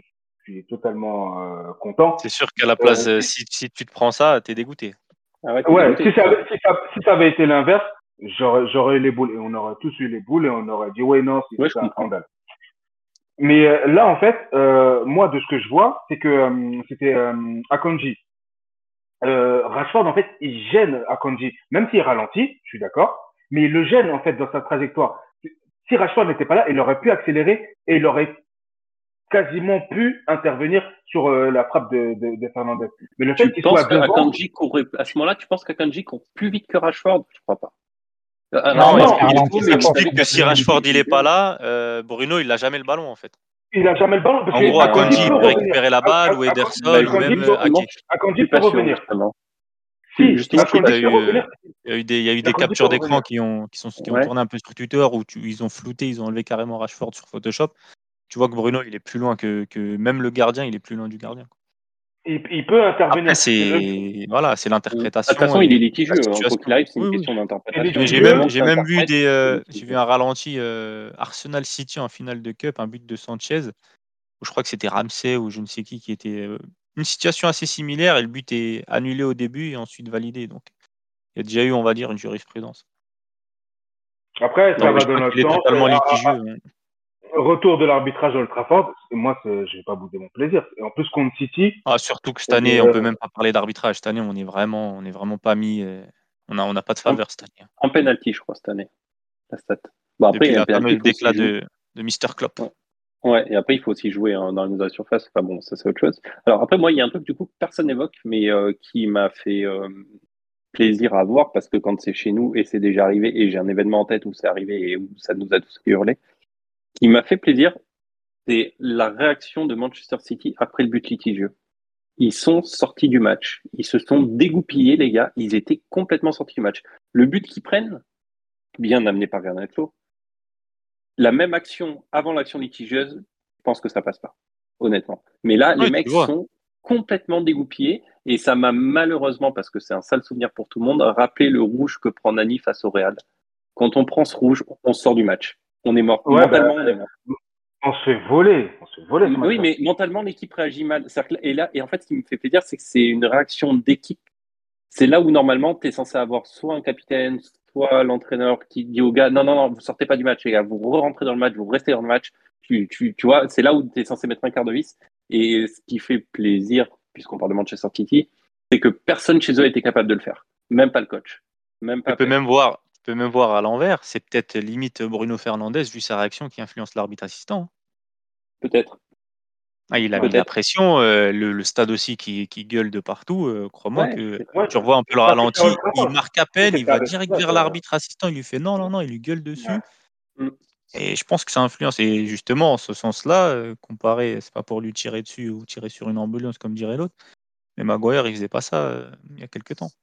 je suis totalement euh, content. C'est sûr qu'à la place, euh, si, si tu te prends ça, t'es dégoûté. Ah ouais, Ouais, si ça, si, ça, si ça avait été l'inverse, j'aurais, j'aurais eu les boules et on aurait tous eu les boules et on aurait dit ouais non, c'est ouais, un scandale. Mais euh, là en fait, euh, moi de ce que je vois, c'est que euh, c'était euh, Akanji. Euh, Rashford en fait, il gêne Akanji, même s'il ralentit, je suis d'accord, mais il le gêne en fait dans sa trajectoire. Si Rashford n'était pas là, il aurait pu accélérer et il aurait quasiment pu intervenir sur euh, la frappe de, de, de Fernandez. Mais le tu fait qu'il soit devant... Akanji courait à ce moment-là, tu penses qu'Akanji court plus vite que Rashford? Je crois pas. Euh, non, non, il explique, explique que si Rashford il est pas là, euh, Bruno il a jamais le ballon en fait. Il a jamais le ballon. Parce en gros, Akanji il peut revenir. récupérer la balle, ou Ederson, ou même Ake. Akanji peut revenir. Si, justement, il y a eu, il y a eu des, il y a eu des captures d'écran qui ont, qui sont, qui ont ouais. tourné un peu sur Twitter où tu, ils ont flouté, ils ont enlevé carrément Rashford sur Photoshop. Tu vois que Bruno, il est plus loin que, que même le gardien, il est plus loin du gardien. Il, il peut intervenir. Après, c'est voilà, c'est l'interprétation. De toute façon, il est litigieux. Quoi qu'il arrive, c'est une oui, question oui. d'interprétation. J'ai même, j'ai même vu des, euh, j'ai vu un ralenti euh, Arsenal City en finale de Cup, un but de Sanchez. Où je crois que c'était Ramsey ou je ne sais qui qui était euh, une situation assez similaire et le but est annulé au début et ensuite validé. Donc, il y a déjà eu, on va dire, une jurisprudence. Après, ça non, va dans notre temps. Totalement euh, litigieux. À, à, retour de l'arbitrage Old Trafford, moi, je ne vais pas bouder mon plaisir. Et en plus, contre City. Ah, surtout que cette année, euh, on ne peut même pas parler d'arbitrage. Cette année, on n'est vraiment, on est vraiment pas mis. Euh, on n'a on a pas de faveur en, cette année. En penalty, je crois, cette année. La stat. Bon, après, Depuis la fameuse déclat de, de mister Klopp. Ouais. Ouais, et après, il faut aussi jouer hein, dans la surface. Enfin bon, ça, c'est autre chose. Alors, après, moi, il y a un truc, du coup, que personne n'évoque, mais euh, qui m'a fait euh, plaisir à voir, parce que quand c'est chez nous, et c'est déjà arrivé, et j'ai un événement en tête où c'est arrivé et où ça nous a tous hurlé, qui m'a fait plaisir, c'est la réaction de Manchester City après le but litigieux. Ils sont sortis du match. Ils se sont dégoupillés, les gars. Ils étaient complètement sortis du match. Le but qu'ils prennent, bien amené par Garnacho, la même action avant l'action litigieuse, je pense que ça passe pas, honnêtement. Mais là, oui, les mecs sont complètement dégoupillés et ça m'a malheureusement, parce que c'est un sale souvenir pour tout le monde, rappelé le rouge que prend Nani face au Real. Quand on prend ce rouge, on sort du match. On est mort. Ouais, mentalement, bah, on est mort. On se fait voler. On se fait voler ce oui, mais mentalement, l'équipe réagit mal. Et là, et en fait, ce qui me fait plaisir, c'est que c'est une réaction d'équipe. C'est là où normalement, tu es censé avoir soit un capitaine, soit l'entraîneur qui dit aux gars, non, non, non, vous sortez pas du match, les gars, vous rentrez dans le match, vous restez dans le match. Tu, tu, tu vois, c'est là où tu es censé mettre un quart de vis. Et ce qui fait plaisir, puisqu'on parle de Manchester City, c'est que personne chez eux a été capable de le faire. Même pas le coach. Même pas tu peux même voir, tu peux même voir à l'envers. C'est peut-être limite Bruno Fernandes, vu sa réaction, qui influence l'arbitre assistant. Peut-être. Ah, il a Peut-être. mis la pression, euh, le, le stade aussi qui, qui gueule de partout. Euh, crois-moi ouais, que ouais, tu revois un peu le ralenti, il marque à peine, il va direct vers l'arbitre assistant, il lui fait non, non, non, il lui gueule dessus. Ouais. Et je pense que ça influence. Et justement, en ce sens-là, euh, comparé, c'est pas pour lui tirer dessus ou tirer sur une ambulance, comme dirait l'autre, mais Maguire, il faisait pas ça euh, il y a quelques temps.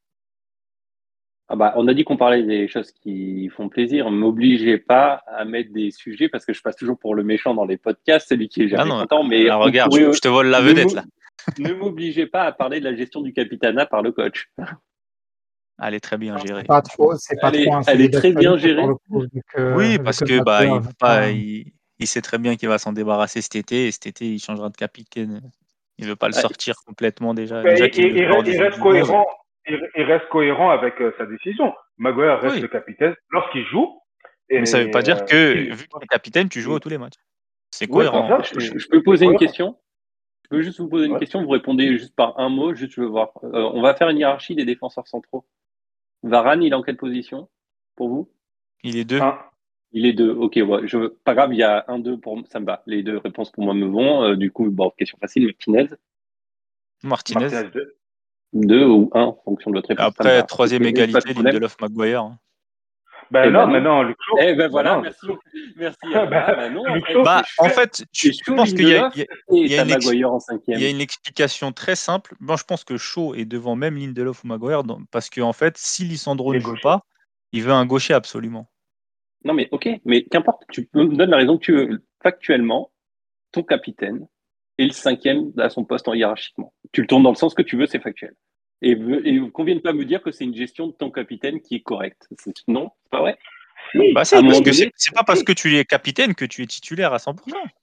Ah bah, on a dit qu'on parlait des choses qui font plaisir. M'obligez pas à mettre des sujets parce que je passe toujours pour le méchant dans les podcasts, celui qui est jamais ah non, content. Mais alors regarde, pourrait... je te vole la vedette là. Ne m'obligez pas à parler de la gestion du capitana par le coach. Elle est très bien gérée. C'est pas trop, c'est pas elle trop est, elle est très bien gérée. Coup, que, oui, parce que, que bah, il, pas, il, il sait très bien qu'il va s'en débarrasser cet été et cet été il changera de capitaine. Il veut pas le sortir ouais. complètement déjà. Mais déjà il, il, il, reste, il, reste cohérent, il, il reste cohérent avec euh, sa décision. Maguire reste oui. le capitaine lorsqu'il joue. Et, Mais ça veut pas dire que, euh, vu que tu es capitaine, tu joues à tous les matchs. C'est cohérent. Ouais, je, je, je peux poser une question. Je peux juste vous poser une ouais. question. Vous répondez juste par un mot. Juste, je veux voir. Euh, on va faire une hiérarchie des défenseurs centraux. Varane, il est en quelle position pour vous? Il est deux. Ah. Il est deux. Ok, ouais. Je, pas grave, il y a un, deux pour ça me va. Les deux réponses pour moi me vont. Euh, du coup, bon, question facile. Martinez. Martinez. Martinez deux. Deux ou un, en fonction de votre réponse. Après, troisième égalité, Lindelof, Maguire. Ben eh non, ben mais non, Luke Shaw. Eh ben voilà, non, merci. Merci. Ah ben, ben non, Luke Shaw, bah, en fait, je, je pense qu'il y a, il y a, il y a une Maguire en cinquième. Il y a une explication très simple. Bon, je pense que Shaw est devant même Lindelof ou Maguire dans, parce qu'en en fait, si Lisandro ne joue gaucher. pas, il veut un gaucher absolument. Non mais ok, mais qu'importe, tu me donnes la raison que tu veux. Factuellement, ton capitaine est le cinquième à son poste en hiérarchiquement. Tu le tournes dans le sens que tu veux, c'est factuel. Et, et qu'on vienne pas me dire que c'est une gestion de ton capitaine qui est correcte. C'est, non, c'est pas vrai. Bah si, parce que donné, c'est, c'est pas parce que tu es capitaine que tu es titulaire à cent pour cent.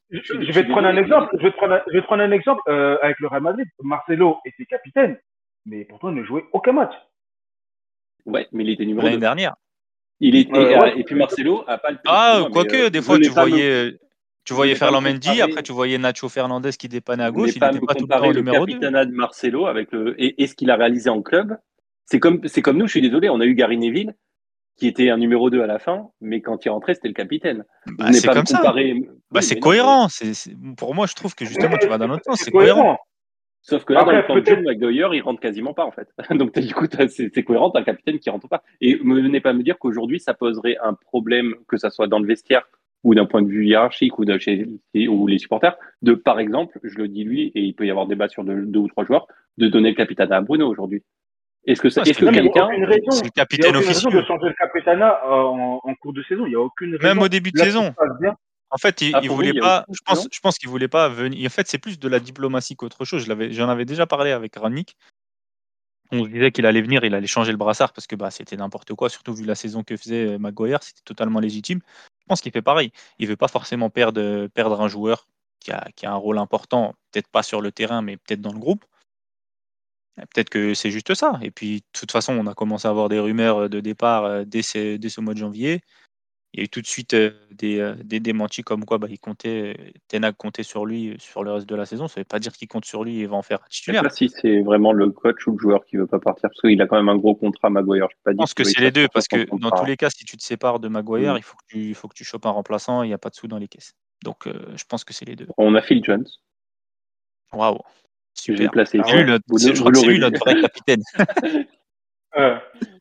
Je, Je suis, je je vais suis te prendre un désolé. exemple. Je vais te prendre un, je vais te prendre un exemple euh, avec le Real Madrid. Marcelo était capitaine, mais pourtant il ne jouait aucun match. Ouais, mais il était numéro L'année deux. dernière. Il est, Euh, et, ouais, euh, et puis Marcelo a pas le. Ah, Excuse-moi, mais quoique, euh, des fois, tu venez pas me, voyais, tu voyais venez pas me Ferland Mendy, après, comparer. tu voyais Nacho Fernandez qui dépannait à Venez gauche, il pas n'était me pas tout le temps comparer en le numéro deux. capitanat de Marcelo avec le et, et ce qu'il a réalisé en club. C'est comme, c'est comme nous. Je suis désolé. On a eu Gary Neville qui était un numéro deux à la fin, mais quand il rentrait, c'était le capitaine. Bah, Venez c'est pas me comme ça. comparer. Bah, Oui, c'est mais non, mais cohérent. C'est, c'est- Pour moi, je trouve que mais justement, tu vas dans l'autre sens, c'est c'est cohérent. cohérent. sauf que là, dans le Après, plan de jeu, peut-être. Maguire, il rentre quasiment pas, en fait. Donc, du coup, t'as- c'est c'est cohérent, t'as un capitaine qui rentre pas. Et ne venez pas me dire qu'aujourd'hui, ça poserait un problème, que ça soit dans le vestiaire ou d'un point de vue hiérarchique ou, de chez, ou les supporters, de, par exemple, je le dis lui, et il peut y avoir débat sur deux, deux ou trois joueurs, de donner le capitaine à Bruno aujourd'hui. Est-ce que, ça- Ouais, c'est est-ce que le Non, mais il cap- n'y a quelqu'un, aucune c'est raison. le Il n'y a capitaine aucune raison de officieux. changer le capitanat euh, en, en cours de saison. Il n'y a aucune Même au raison. début de Là, tout se saison. passe bien. En fait, il, ah, il pour vous, voulait il y a pas. aucune Je pense, raison? je pense qu'il voulait pas venir. En fait, c'est plus de la diplomatie qu'autre chose. Je l'avais, j'en avais déjà parlé avec Ranick. On se disait qu'il allait venir, il allait changer le brassard parce que bah, c'était n'importe quoi, surtout vu la saison que faisait euh, Maguire, c'était totalement légitime. Je pense qu'il fait pareil. Il veut pas forcément perdre, perdre un joueur qui a, qui a un rôle important, peut-être pas sur le terrain, mais peut-être dans le groupe. Peut-être que c'est juste ça. Et puis, de toute façon, on a commencé à avoir des rumeurs de départ euh, dès ce, dès ce mois de janvier. Il y a eu tout de suite euh, des, euh, des démentis comme quoi bah, il comptait, euh, Ten Hag comptait sur lui euh, sur le reste de la saison. Ça ne veut pas dire qu'il compte sur lui et va en faire un Je sais titulaire. pas si c'est vraiment le coach ou le joueur qui veut pas partir, parce qu'il a quand même un gros contrat, Maguire. Je peux pas Je dire pense que qu'il va y c'est les deux, sortir parce soixante que dans tous contrats. les cas, si tu te sépares de Maguire, Hmm. il faut que tu, il faut que tu chopes un remplaçant et il n'y a pas de sous dans les caisses. Donc, euh, je pense que c'est les deux. On a Phil Jones. Waouh, Je l'ai super. placé Ah C'est lui, ouais. notre- Vous, c'est- je vous crois que c'est l'aurez lui lu. notre vrai capitaine. Euh,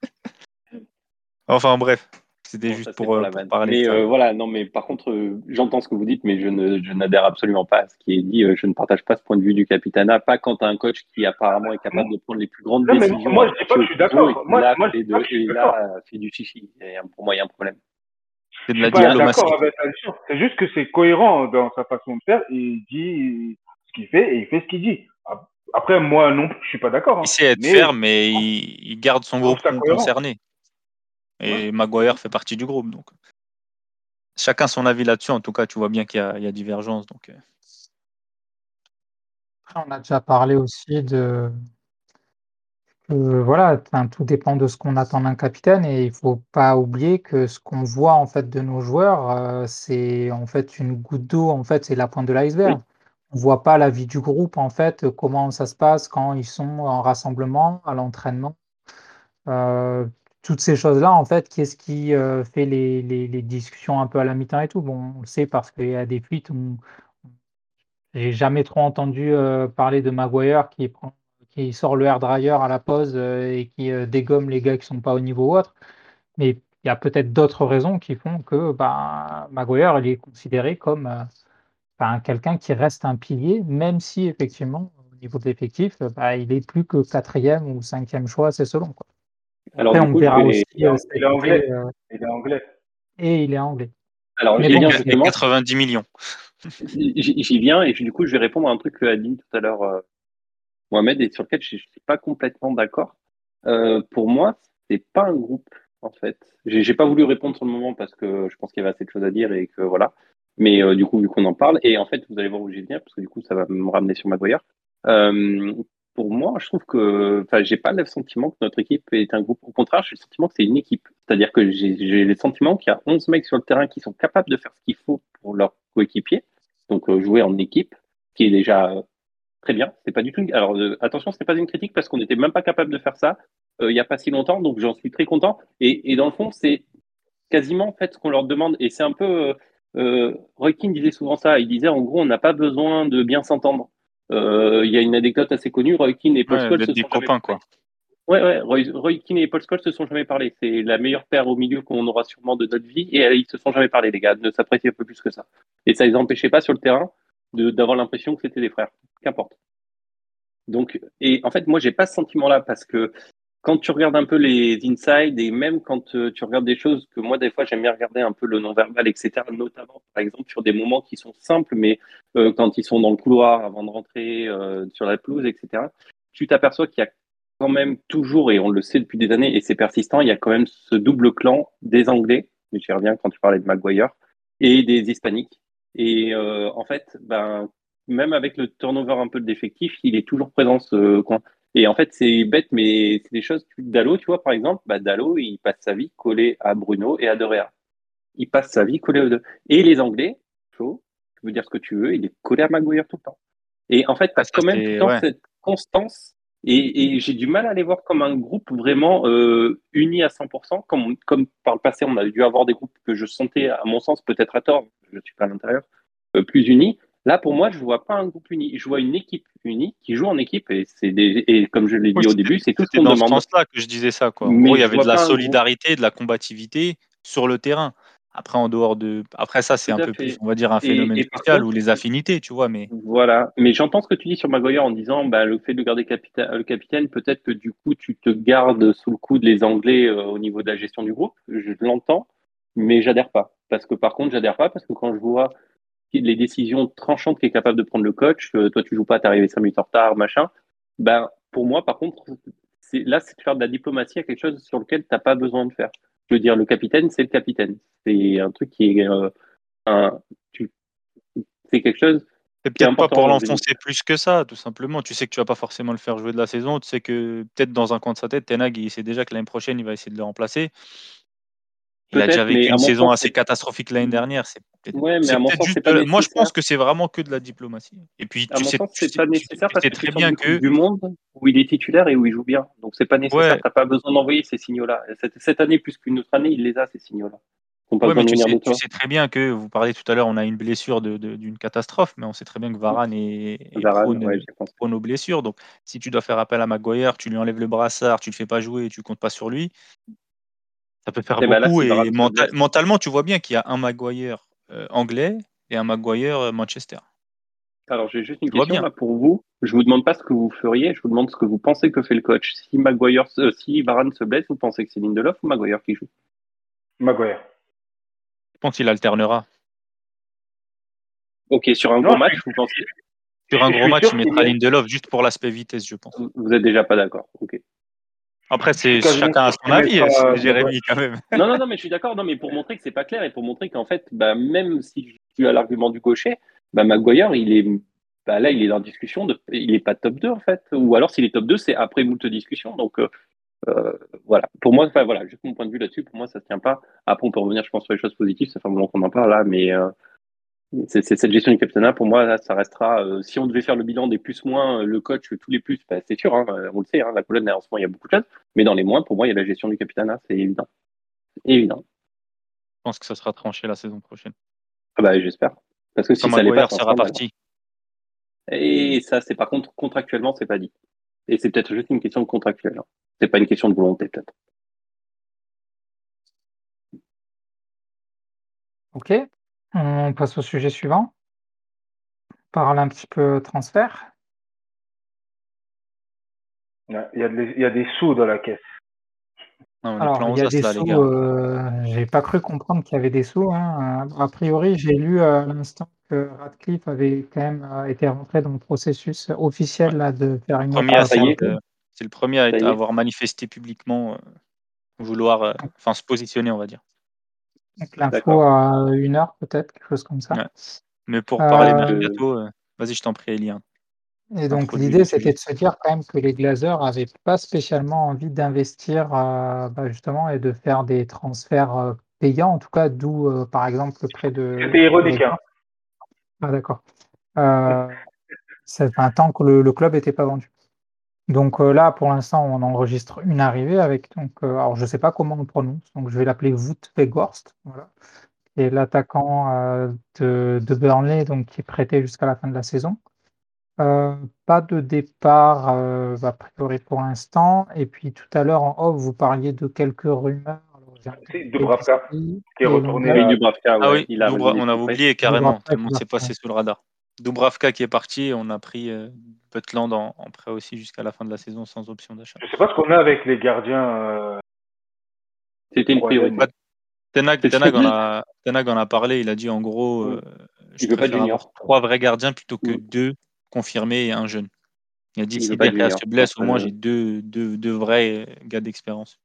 Enfin, bref, c'était Bon, juste ça c'est pour, pour euh, la pour vanne. parler de Mais ça. euh, voilà, non, mais par contre, euh, j'entends ce que vous dites, mais je ne, je n'adhère absolument pas à ce qui est dit. Euh, je ne partage pas ce point de vue du capitanat, pas quand tu as un coach qui apparemment est capable de prendre les plus grandes non, mais décisions moi, je dis pas attachées que au je suis fuseau et d'accord. qui Moi, là moi, je fait dis pas de que je suis et d'accord. là fait du chichi. Et, euh, pour moi, il y a un problème. C'est Je de suis la pas Là, d'accord diplomatie. avec Alessio. C'est juste que c'est cohérent dans sa façon de faire. Il dit ce qu'il fait et il fait ce qu'il dit. Après, moi non plus, je suis pas d'accord. Il Hein. sait être Mais ferme, mais il, il garde son je trouve groupe ça con- cohérent. concerné. Ouais. Et Maguire fait partie du groupe. Donc, chacun son avis là-dessus. En tout cas, tu vois bien qu'il y a, il y a divergence. Donc, euh, Après, on a déjà parlé aussi de que voilà, enfin, tout dépend de ce qu'on attend d'un capitaine et il faut pas oublier que ce qu'on voit en fait de nos joueurs, heu, c'est en fait une goutte d'eau, en fait, c'est la pointe de Oui. l'iceberg. On voit pas la vie du groupe en fait, heu, comment ça se passe quand ils sont en rassemblement, à l'entraînement, heu, toutes ces choses-là en fait, qu'est-ce qui, heu, fait les les les discussions un peu à la mi-temps et tout? Bon, on le sait parce qu'il y a des fuites, on j'ai jamais trop entendu, heu, parler de Maguire qui prend qui sort le hairdryer à la pause, heu, et qui, heu, dégomme les gars qui sont pas au niveau ou autre. Mais il y a peut-être d'autres raisons qui font que, ben, Maguire, il est considéré comme, heu, ben, quelqu'un qui reste un pilier, même si effectivement, au niveau de l'effectif, heu, bah, il est plus que quatrième ou cinquième choix, c'est selon, quoi. Alors Après, du on coup, je verra vais. aussi, Il est, heu, il cet est anglais. été, heu Il est anglais. et il est anglais. Alors Mais j'y et, bon, viens c'est et justement. quatre-vingt-dix millions. J'y j'y viens et du coup, je vais répondre à un truc que a dit tout à l'heure euh, Mohamed et sur lequel je ne suis pas complètement d'accord. Euh, pour moi, c'est pas un groupe en fait. J'ai j'ai pas voulu répondre sur le moment parce que je pense qu'il y avait assez de choses à dire et que voilà. Mais euh, du coup, vu qu'on en parle, et en fait, vous allez voir où j'y viens parce que du coup, ça va me ramener sur Maguire. Euh, pour moi, je trouve que, enfin, j'ai pas le sentiment que notre équipe est un groupe. Au contraire, j'ai le sentiment que c'est une équipe. C'est-à-dire que j'ai j'ai le sentiment qu'il y a onze mecs sur le terrain qui sont capables de faire ce qu'il faut pour leur coéquipier. Donc, euh, jouer en équipe, qui est déjà euh, très bien. C'est pas du tout. Une... Alors euh, attention, ce n'est pas une critique parce qu'on n'était même pas capable de faire ça euh, il n'y a pas si longtemps, donc j'en suis très content. Et, et dans le fond, c'est quasiment en fait ce qu'on leur demande. Et c'est un peu. Euh, euh, Roy Keane disait souvent ça. Il disait en gros, on n'a pas besoin de bien s'entendre. Euh, Il y a une anecdote assez connue. Roy Keane et Paul Ouais, Scholes d'être se des sont jamais copains, parlé. quoi. Ouais, ouais. Roy, Roy Keane et Paul Scholes se sont jamais parlé. C'est la meilleure paire au milieu qu'on aura sûrement de notre vie. Et euh, ils se sont jamais parlé, les gars. Ne s'apprécient un peu plus que ça. Et ça les empêchait pas sur le terrain de d'avoir l'impression que c'était des frères. Qu'importe. Donc, et en fait, moi, j'ai pas ce sentiment-là parce que quand tu regardes un peu les insides et même quand euh, tu regardes des choses que moi, des fois, j'aime bien regarder un peu le non-verbal, et cetera, notamment, par exemple, sur des moments qui sont simples, mais euh, quand ils sont dans le couloir avant de rentrer euh, sur la pelouse, et cetera, tu t'aperçois qu'il y a quand même toujours, et on le sait depuis des années, et c'est persistant, il y a quand même ce double clan des Anglais, mais j'y reviens quand tu parlais de Maguire, et des Hispaniques Et euh, en fait, ben, même avec le turnover un peu d'effectifs, il est toujours présent ce coin. Et en fait, c'est bête, mais c'est des choses. Dalot, tu vois, par exemple, bah, Dalot, il passe sa vie collé à Bruno et à De Gea. Il passe sa vie collé aux deux. Et les Anglais, Flo, tu veux dire ce que tu veux, il est collé à Maguire tout le temps. Et en fait, tu Ah, as ça, quand même tout le c'est. temps Ouais. cette constance. Et, et j'ai du mal à les voir comme un groupe vraiment euh, uni à cent pour cent. Comme, on- comme par le passé, on a dû avoir des groupes que je sentais, à mon sens, peut-être à tort, je ne suis pas à l'intérieur, euh, plus unis. Là, pour moi, je ne vois pas un groupe uni. Je vois une équipe unie qui joue en équipe. Et, c'est des, et comme je l'ai Oui, dit au c'était début, c'est tout ce c'était qu'on dans ce demande. sens-là que je disais ça, quoi. En gros, Mais il y je avait de vois la pas un groupe. solidarité, de la combativité sur le terrain. Après, en dehors de. Après, ça, c'est Tout un à peu plus, fait. on va dire, un Et, phénomène et par social ou contre, les affinités, tu vois, mais. voilà, mais j'entends ce que tu dis sur Maguire en disant bah, le fait de garder capita- le capitaine, peut-être que du coup tu te gardes sous le coude les Anglais euh, au niveau de la gestion du groupe. Je l'entends, mais j'adhère pas. Parce que par contre, j'adhère pas parce que quand je vois les décisions tranchantes qu'est capable de prendre le coach, euh, toi tu joues pas, t'es arrivé cinq minutes en retard, machin. Ben pour moi, par contre, c'est là c'est de faire de la diplomatie à quelque chose sur lequel t'as pas besoin de faire. Je veux dire, le capitaine, c'est le capitaine. C'est un truc qui est euh, un, tu- c'est quelque chose C'est qui est peut-être pas important pour dans une. l'enfoncer plus que ça, tout simplement. Tu sais que tu vas pas forcément le faire jouer de la saison. Tu sais que peut-être dans un coin de sa tête, Ten Hag, il sait déjà que l'année prochaine, il va essayer de le remplacer. Il a déjà Peut-être, mais vécu à une mon saison sens, assez c'est catastrophique l'année dernière. C'est peut-être, ouais, mais c'est à mon peut-être sens, juste. c'est de pas la- Moi, je pense nécessaire. que c'est vraiment que de la diplomatie. Et puis, À tu mon sais, sens, tu c'est sais, pas tu, nécessaire tu parce sais que tu très sors bien d'une Coupe que, du Monde où il est titulaire et où il joue bien. Donc c'est pas nécessaire. ouais, T'as pas besoin d'envoyer ces signaux-là. Cette, cette année plus qu'une autre année, il les a ces signaux-là. Ils n'ont pas ouais, besoin mais de tu venir sais, de tu toi. sais très bien que vous parlez tout à l'heure, on a une blessure de, de- d'une catastrophe, mais on sait très bien que Varane est, est Varane, ouais, prône, j'y pense. prône aux blessures. Donc, si tu dois faire appel à Maguire, tu lui enlèves le brassard, tu le fais pas jouer et tu comptes pas sur lui, ça peut faire Et ben là, beaucoup. si Et Varane se menta- blesse, mentalement, tu vois bien qu'il y a un Maguire euh, anglais et un Maguire euh, Manchester. alors j'ai juste une Tu vois question bien. là pour vous. Je vous demande pas ce que vous feriez, je vous demande ce que vous pensez que fait le coach. Si Maguire, se- euh, si Varane se blesse, vous pensez que c'est Lindelof ou Maguire qui joue? Maguire. Je pense qu'il alternera. Ok, sur un gros Non, je match, suis, vous pensez? Sur un je gros suis match, il sûr qu'il mettra met. Lindelof juste pour l'aspect vitesse, je pense. Vous êtes déjà pas d'accord. Ok. Après, Je suis c'est quasiment chacun a sûr son qu'il avis, mettra euh, c'est euh, Maguire. Jérémy quand même. Non, non, non, mais je suis d'accord. Non, mais pour montrer que c'est pas clair et pour montrer qu'en fait, bah, même si tu as l'argument du gaucher, bah, Maguire, il est, bah, là, il est dans la discussion de, il est pas top deux en fait. Ou alors, s'il est top deux, c'est après moult discussions. Donc, euh, euh, voilà. Pour moi, enfin, voilà, juste mon point de vue là-dessus, pour moi, ça se tient pas. Après, on peut revenir, je pense, sur les choses positives. Ça fait un moment qu'on en parle là, mais euh, c'est c'est cette gestion du capitana. Pour moi, là, ça restera. Euh, si on devait faire le bilan des plus-moins, euh, le coach, tous les plus, bah, c'est sûr, hein, on le sait, hein, la colonne, en ce moment, il y a beaucoup de choses. Mais dans les moins, pour moi, il y a la gestion du capitana, c'est évident. Évident. Je pense que ça sera tranché la saison prochaine. Ah bah, j'espère. Parce que si Quand ça l'est pas, Maguire c'est un sera scandale. parti. Et ça, c'est par contre, contractuellement, c'est pas dit. Et c'est peut-être juste une question de contractuel. Hein. C'est pas une question de volonté, peut-être. Ok, on passe au sujet suivant. On parle un petit peu transfert. Ouais, Il y, a de- il y a des sous dans la caisse. Ah, on est Alors, plein il y aux a as des là, les sous, gars. euh, j'ai pas cru comprendre qu'il y avait des sous, hein. Euh, A priori, j'ai lu euh, à l'instant que Radcliffe avait quand même euh, été rentré dans le processus Ouais. officiel là, de faire une offre Premier à Ah, ça y pour est, le s'être, club. euh, c'est le premier à, ça être- à y est. avoir manifesté publiquement euh, vouloir, euh, enfin, se positionner, on va dire. Donc l'info D'accord. à une heure peut-être, quelque chose comme ça. Ouais. Mais pour parler Euh, Je... mercato, euh, vas-y, je t'en prie, Elien. et donc Introduis le l'idée, sujet. c'était de se dire quand même que les Glazers n'avaient pas spécialement envie d'investir euh, bah, justement et de faire des transferts euh, payants, en tout cas, d'où euh, par exemple le prêt de C'était ironique, hein. Weghorst. Ah d'accord. Euh, c'est un temps que le, le club n'était pas vendu. Donc euh, là, pour l'instant, on enregistre une arrivée avec donc euh, alors je sais pas comment on prononce, donc je vais l'appeler Wout Weghorst, voilà, qui est l'attaquant euh, de, de Burnley, donc qui est prêté jusqu'à la fin de la saison. Euh, pas de départ euh, a priori pour l'instant. Et puis tout à l'heure en off, vous parliez de quelques rumeurs. Alors, j'ai entendu C'est Dubravka Chelsea, qui est retourné Elanga, Oui, à. Dubravka, Ah ouais, oui, il a Dubra- résilié on son avait prêt. oublié carrément, Dubravka tellement qui va c'est passé prendre. sous le radar. Dubravka qui est parti et on a pris euh, Butland en, en prêt aussi jusqu'à la fin de la saison sans option d'achat. Je sais pas ce qu'on a avec les gardiens euh, C'était une troisième. Bah, priorité. Ten Hag, Ten C'était- Hag en a, Ten Hag en a parlé, il a dit en gros, euh, je Il veut pas de préfère avoir junior. trois vrais gardiens plutôt que Mm. deux confirmés et un jeune. Il a dit Il si veut pas de Derrière junior. se Je pense blesse, au moins que- j'ai deux, deux, deux vrais gars d'expérience.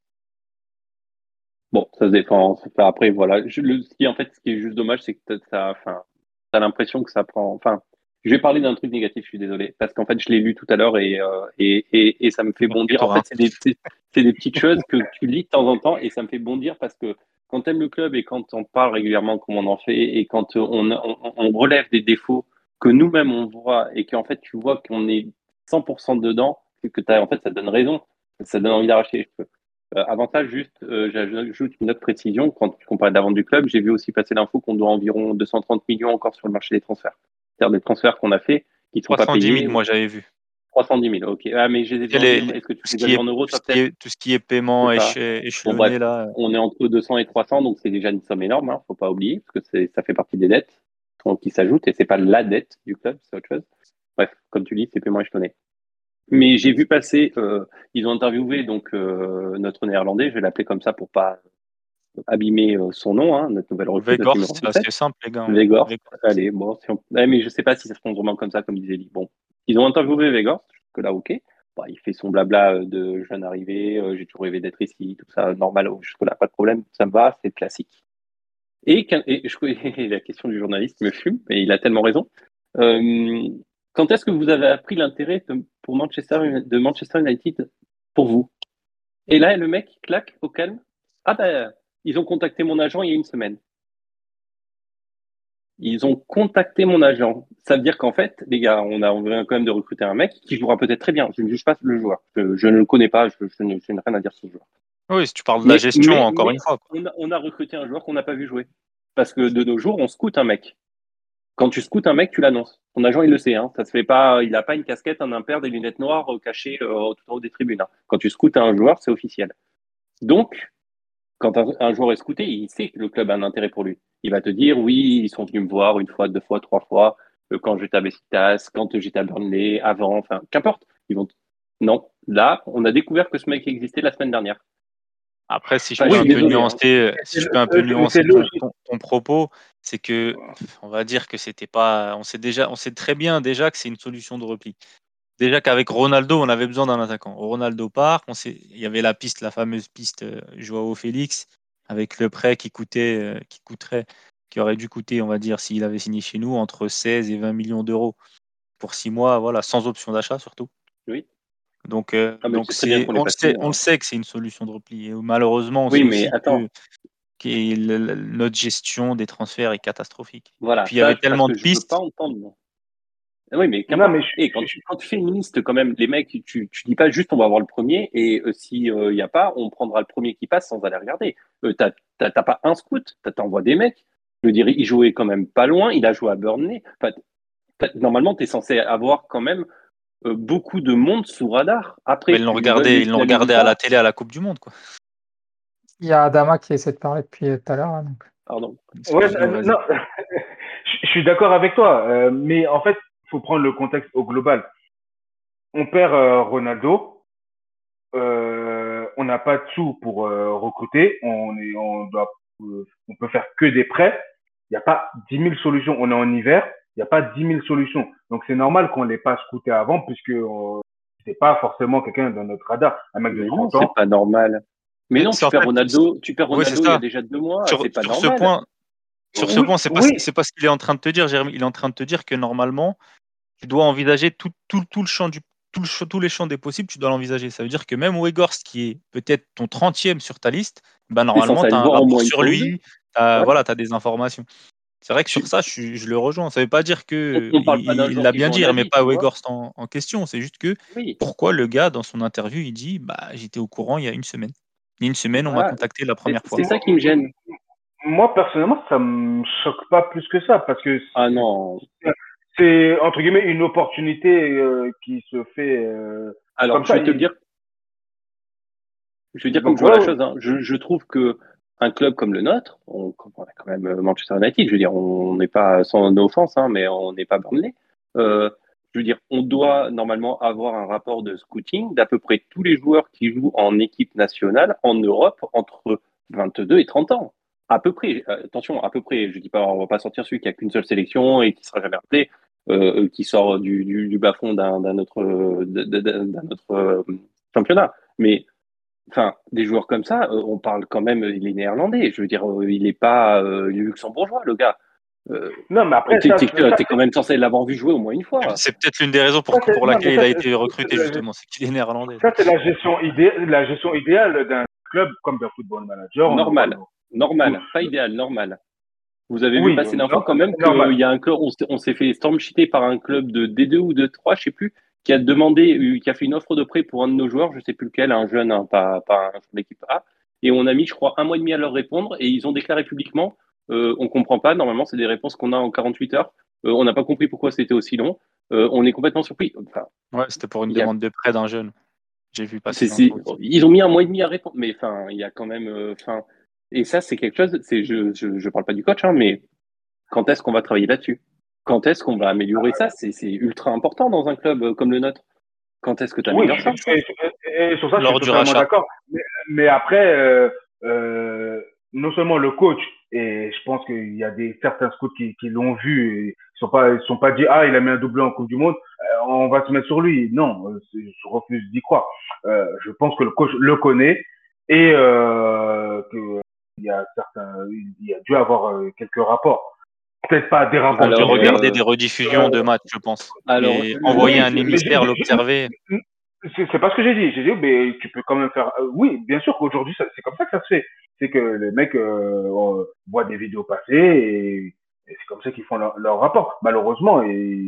Bon, ça se défend. Enfin, après, voilà. Je- le, ce qui, en fait, ce qui est juste dommage, c'est que t'as- ça, enfin, t'as l'impression que ça prend. Enfin, je vais parler d'un truc négatif, je suis désolé, parce qu'en fait, je l'ai lu tout à l'heure et, euh, et, et, et ça me fait Bon, bondir. En toi, fait, hein. c'est des, c'est, c'est des petites choses que tu lis de temps en temps et ça me fait bondir parce que quand tu aimes le club et quand on parle régulièrement comme on en fait et quand on, on, on relève des défauts que nous-mêmes on voit et qu'en fait tu vois qu'on est cent pour cent dedans, que t'as, en fait ça te donne raison, ça te donne envie d'arracher les cheveux. Euh, avant ça, juste, euh, j'ajoute une autre précision. Quand tu compares la vente du club, j'ai vu aussi passer l'info qu'on doit environ deux cent trente millions encore sur le marché des transferts. C'est-à-dire des transferts qu'on a fait, qui ne sont trois pas cent dix mille, payés. moi j'avais vu. trois cent dix mille, ok. Ah, mais je les ai vus Et en les- livres. les- Est-ce que tu tout ce les as qui vus est, en euros, tout ce toi, qui peut-être? est, tout ce qui est paiement C'est ça. éche- Bon, bref, échelonné, là. on est entre deux cents et trois cents, donc c'est déjà une somme énorme, hein, faut pas oublier, parce que c'est, ça fait partie des dettes donc, qui s'ajoutent, et c'est pas la dette du club, c'est autre chose. Bref, comme tu dis, c'est paiement échelonné. Mais j'ai vu passer, euh, ils ont interviewé donc euh, notre néerlandais, je vais l'appeler comme ça pour pas abîmer euh, son nom, hein, notre nouvelle recrue, notre Weghorst, numéro c'est dix-sept. assez simple, les gars. hein. Weghorst, Weghorst. allez, bon, si on... ouais, mais je sais pas si ça se prononce vraiment comme ça, comme disait Lee. Bon, ils ont interviewé Weghorst, que là, ok. Bon, il fait son blabla euh, de jeune arrivé, euh, j'ai toujours rêvé d'être ici, tout ça, normal, oh, jusque-là, pas de problème, ça me va, c'est classique. Et, qu'un- et je, et la question du journaliste me fume, et il a tellement raison. Euh, quand est-ce que vous avez appris l'intérêt de, pour Manchester, de Manchester United pour vous? Et là, le mec claque au calme. Ah ben, ils ont contacté mon agent il y a une semaine. Ils ont contacté mon agent. Ça veut dire qu'en fait, les gars, on a, on vient quand même de recruter un mec qui jouera peut-être très bien. Je ne juge pas le joueur. Je, je ne le connais pas. Je, je, ne, je n'ai rien à dire sur ce joueur. Oui, si tu parles de la Mais, gestion, mais, encore mais une fois. quoi. on, a, on a recruté un joueur qu'on n'a pas vu jouer. Parce que de nos jours, on scoute un mec. Quand tu scoutes un mec, tu l'annonces. Ton agent, il le sait. Hein. Ça se fait pas. Il n'a pas une casquette, un impair, des lunettes noires euh, cachées euh, tout en haut des tribunes. Hein. Quand tu scoutes un joueur, c'est officiel. Donc, quand un, un joueur est scouté, il sait que le club a un intérêt pour lui. Il va te dire, oui, ils sont venus me voir une fois, deux fois, trois fois, euh, quand j'étais à Besiktas, quand j'étais à Burnley, avant, enfin, qu'importe. Ils vont. Non, là, on a découvert que ce mec existait la semaine dernière. Après, si je Enfin, peux je Oui, un suis mais peu désolé. Hein. nuancer, si c'est je peux un peu euh, mais c'est nuancer ton, logique. ton, ton propos, c'est que, on va dire que c'était pas, on sait déjà, on sait très bien déjà que c'est une solution de repli. Déjà qu'avec Ronaldo, on avait besoin d'un attaquant. Ronaldo part, on sait, il y avait la piste, la fameuse piste euh, Joao Félix, avec le prêt qui coûtait, euh, qui coûterait, qui aurait dû coûter, on va dire, s'il avait signé chez nous, entre seize et vingt millions d'euros pour six mois, voilà, sans option d'achat surtout. Oui. Donc, euh, Ah, mais donc c'est très bien c'est, qu'on l'ait on le pas sait, signé. on le Hein. sait que c'est une solution de repli. Et malheureusement, on Oui, sait mais aussi que, attends. que le- le- notre gestion des transferts est catastrophique. Et Voilà, puis il y ça, avait parce tellement que de je veux pas pistes. entendre. Oui, mais Non, qu'importe. mais je, Et quand je- tu, quand tu fais une liste, quand même, les mecs, tu, tu dis pas juste on va avoir le premier et euh, si il y a pas, on prendra le premier qui passe sans aller regarder. Euh, t'as, t'as, t'as pas un scout, t'as- t'envoies des mecs. Je veux dire, il jouait quand même pas loin, il a joué à Burnley. Enfin, t'as- normalement, tu es censé avoir quand même euh, beaucoup de monde sous radar. Mais Après, ils l'ont tu lui donnes regardé, ils l'ont l'Italie ou regardé à la pas. télé à la Coupe du Monde, quoi. Il y a Adama qui essaie de parler depuis tout à l'heure, là, donc. Pardon. ouais, Excuse-nous, euh, vas-y. non, je, je suis d'accord avec toi, euh, mais en fait, il faut prendre le contexte au global. On perd euh, Ronaldo, euh, on n'a pas de sous pour euh, recruter, on est, on doit, euh, on peut faire que des prêts. Il n'y a pas dix mille solutions. On est en hiver, il n'y a pas dix mille solutions. Donc c'est normal qu'on l'ait pas scouté avant, puisque euh, c'est pas forcément quelqu'un dans notre radar. Un mec de Mais non, trente c'est ans. pas normal. Mais Mais non, c'est tu en perds fait, Ronaldo, tu perds oui, c'est Ronaldo il y a ça. déjà deux mois, Sur, c'est pas sur ce normal. point, sur ce Oui, point, c'est pas, oui, c'est pas ce qu'il est en train de te dire, Jérémy. Il est en train de te dire que normalement, tu dois envisager tout, tout, tout le champ du, tout le ch- tous les champs des possibles, tu dois l'envisager. Ça veut dire que même Weghorst, qui est peut-être ton trentième sur ta liste, ben T'es normalement, censé tu aller as le un voir au rapport moins une sur fois ou deux. lui, t'as, Voilà. voilà, tu as des informations. C'est vrai que sur Tu, ça, je, suis- je le rejoins. Ça veut pas dire on, que on parle pas d'un il il joueur l'a qui bien joue en dit, il remet Asie, pas tu vois. Weghorst en, en question. C'est juste que Oui, pourquoi le gars, dans son interview, il dit bah, j'étais au courant il y a une semaine. Il y a une semaine, on m'a voilà. contacté la C'est première c'est fois. ça qui me gêne. moi personnellement, ça me choque pas plus que ça, parce que Ah non. c'est entre guillemets une opportunité euh, qui se fait euh, Alors, comme je ça. vais te le Et, dire, je vais dire comme donc je vois ouais, la ouais. chose. Hein. Je, je trouve que un club comme le nôtre, on, on a quand même euh, Manchester United, je veux dire, on n'est pas, sans offense, hein, mais on n'est pas Burnley. Euh, je veux dire, on doit normalement avoir un rapport de scouting d'à peu près tous les joueurs qui jouent en équipe nationale en Europe entre vingt-deux et trente ans. À peu près, euh, attention, à peu près, je dis pas, on va pas sortir celui qui a qu'une seule sélection et qui sera jamais appelé, euh, qui sort du, du, du bas-fond d'un d'un autre, d'un autre euh, championnat. Mais enfin, des joueurs comme ça, euh, on parle quand même, il est néerlandais. Je veux dire, euh, il n'est pas euh, luxembourgeois, le gars. Euh, Non, mais après, t'es, ça, t'es- ça, t'es quand même censé l'avoir vu jouer au moins une fois. C'est peut-être l'une des raisons pour, ça, c'est, pour non, mais laquelle il ça, a c'est, été ça, c'est recruté, la, justement. C'est qu'il est néerlandais. ça, c'est la gestion idéale, la gestion idéale d'un club comme d'un football manager. On envoie Normal, nos, nos- normal, pas idéal, normal. Vous avez vu oui, passer l'info non, quand même c'est normal. qu'il y a un club, on s'est, on s'est fait storm-cheater par un club de D deux ou de trois, je sais plus, qui a demandé, euh, qui a fait une offre de prêt pour un de nos joueurs, je sais plus lequel, un jeune, hein, pas, pas un joueur de l'équipe A. Et on a mis, je crois, un mois et demi à leur répondre et ils ont déclaré publiquement, euh, on comprend pas, normalement, c'est des réponses qu'on a en quarante-huit heures. Euh, on n'a pas compris pourquoi c'était aussi long. Euh, on est complètement surpris. Enfin, Ouais, c'était pour une il y a, demande de prêt d'un jeune. J'ai vu passer c'est, c'est, l'info aussi. ils ont mis un mois et demi à répondre, mais enfin, il y a quand même, euh, enfin, et ça, c'est quelque chose, c'est, je, je, je parle pas du coach, hein, mais quand est-ce qu'on va travailler là-dessus? Quand est-ce qu'on va améliorer ça? C'est, c'est ultra important dans un club euh, comme le nôtre. Quand est-ce que tu Oui, améliores ça? et, et- et sur ça, je suis Lors du totalement rachat. d'accord. Mais, mais après, euh, euh, non seulement le coach, et je pense qu'il y a des certains scouts qui, qui l'ont vu, et ils sont pas, ils sont pas dit ah il a mis un doublé en Coupe du Monde, euh, on va se mettre sur lui. Non, euh, c'est- je refuse d'y croire. Euh, je pense que le coach le connaît et euh, que il y a certains, il y a dû avoir euh, quelques rapports. Peut-être pas des Ils ont rapports dû Alors, directs. regarder euh, des rediffusions Euh, de matchs, je pense. alors, Mais le, envoyer oui, un mais émissaire je- l'observer, je- c'est c'est pas ce que j'ai dit. J'ai dit, mais tu peux quand même faire. euh, oui, bien sûr qu'aujourd'hui, ça- c'est comme ça que ça se fait. C'est que les mecs euh, euh, voient des vidéos passer et, et c'est comme ça qu'ils font leur, leur rapport. Malheureusement, et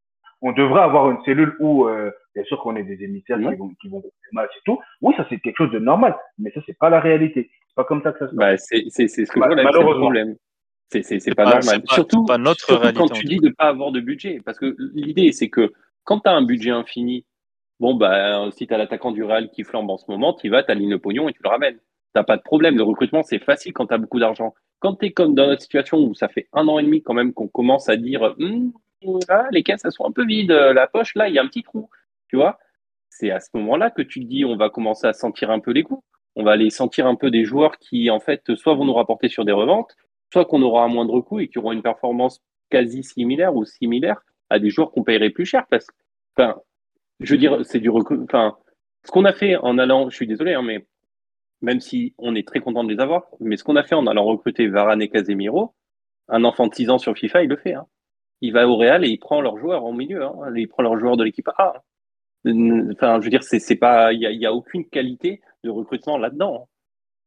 on devrait avoir une cellule où, euh, bien sûr qu'on est des émissaires qui ouais, vont qui vont voir les matchs et tout. Oui, ça c'est quelque chose de normal, mais ça c'est pas la réalité. C'est pas comme ça que ça se passe. bah, c'est, c'est, c'est ce que je Ma- relève, c'est le malheureusement. problème. C'est, c'est, c'est c'est pas pas, c'est normal. pas, c'est pas Surtout, notre surtout quand réalité en tu tout dis cas. de pas avoir de budget. Parce que l'idée, c'est que quand tu as un budget infini, bon, bah, si tu as l'attaquant du Real qui flambe en ce moment, tu y vas, tu alignes le pognon et tu le ramènes. T'as pas de problème. Le recrutement, c'est facile quand tu as beaucoup d'argent. Quand tu es comme dans notre situation où ça fait un an et demi quand même qu'on commence à dire Hum, ah, les caisses, elles sont un peu vides, la poche, là, il y a un petit trou. Tu vois, c'est à ce moment-là que tu te dis on va commencer à sentir un peu les coups. On va aller sentir un peu des joueurs qui, en fait, soit vont nous rapporter sur des reventes, soit qu'on aura un moindre coût et qui auront une performance quasi similaire ou similaire à des joueurs qu'on paierait plus cher. Parce que, enfin, je veux dire, c'est du recul. Enfin, ce qu'on a fait en allant, je suis désolé, hein, mais même si on est très content de les avoir, mais ce qu'on a fait en allant recruter Varane et Casemiro, un enfant de six ans sur FIFA, il le fait. Hein. Il va au Real et il prend leur joueur en milieu. Hein. Il prend leur joueur de l'équipe A. Hein. Enfin, je veux dire, c'est, c'est pas, il y a, il y a aucune qualité de recrutement là-dedans. Hein.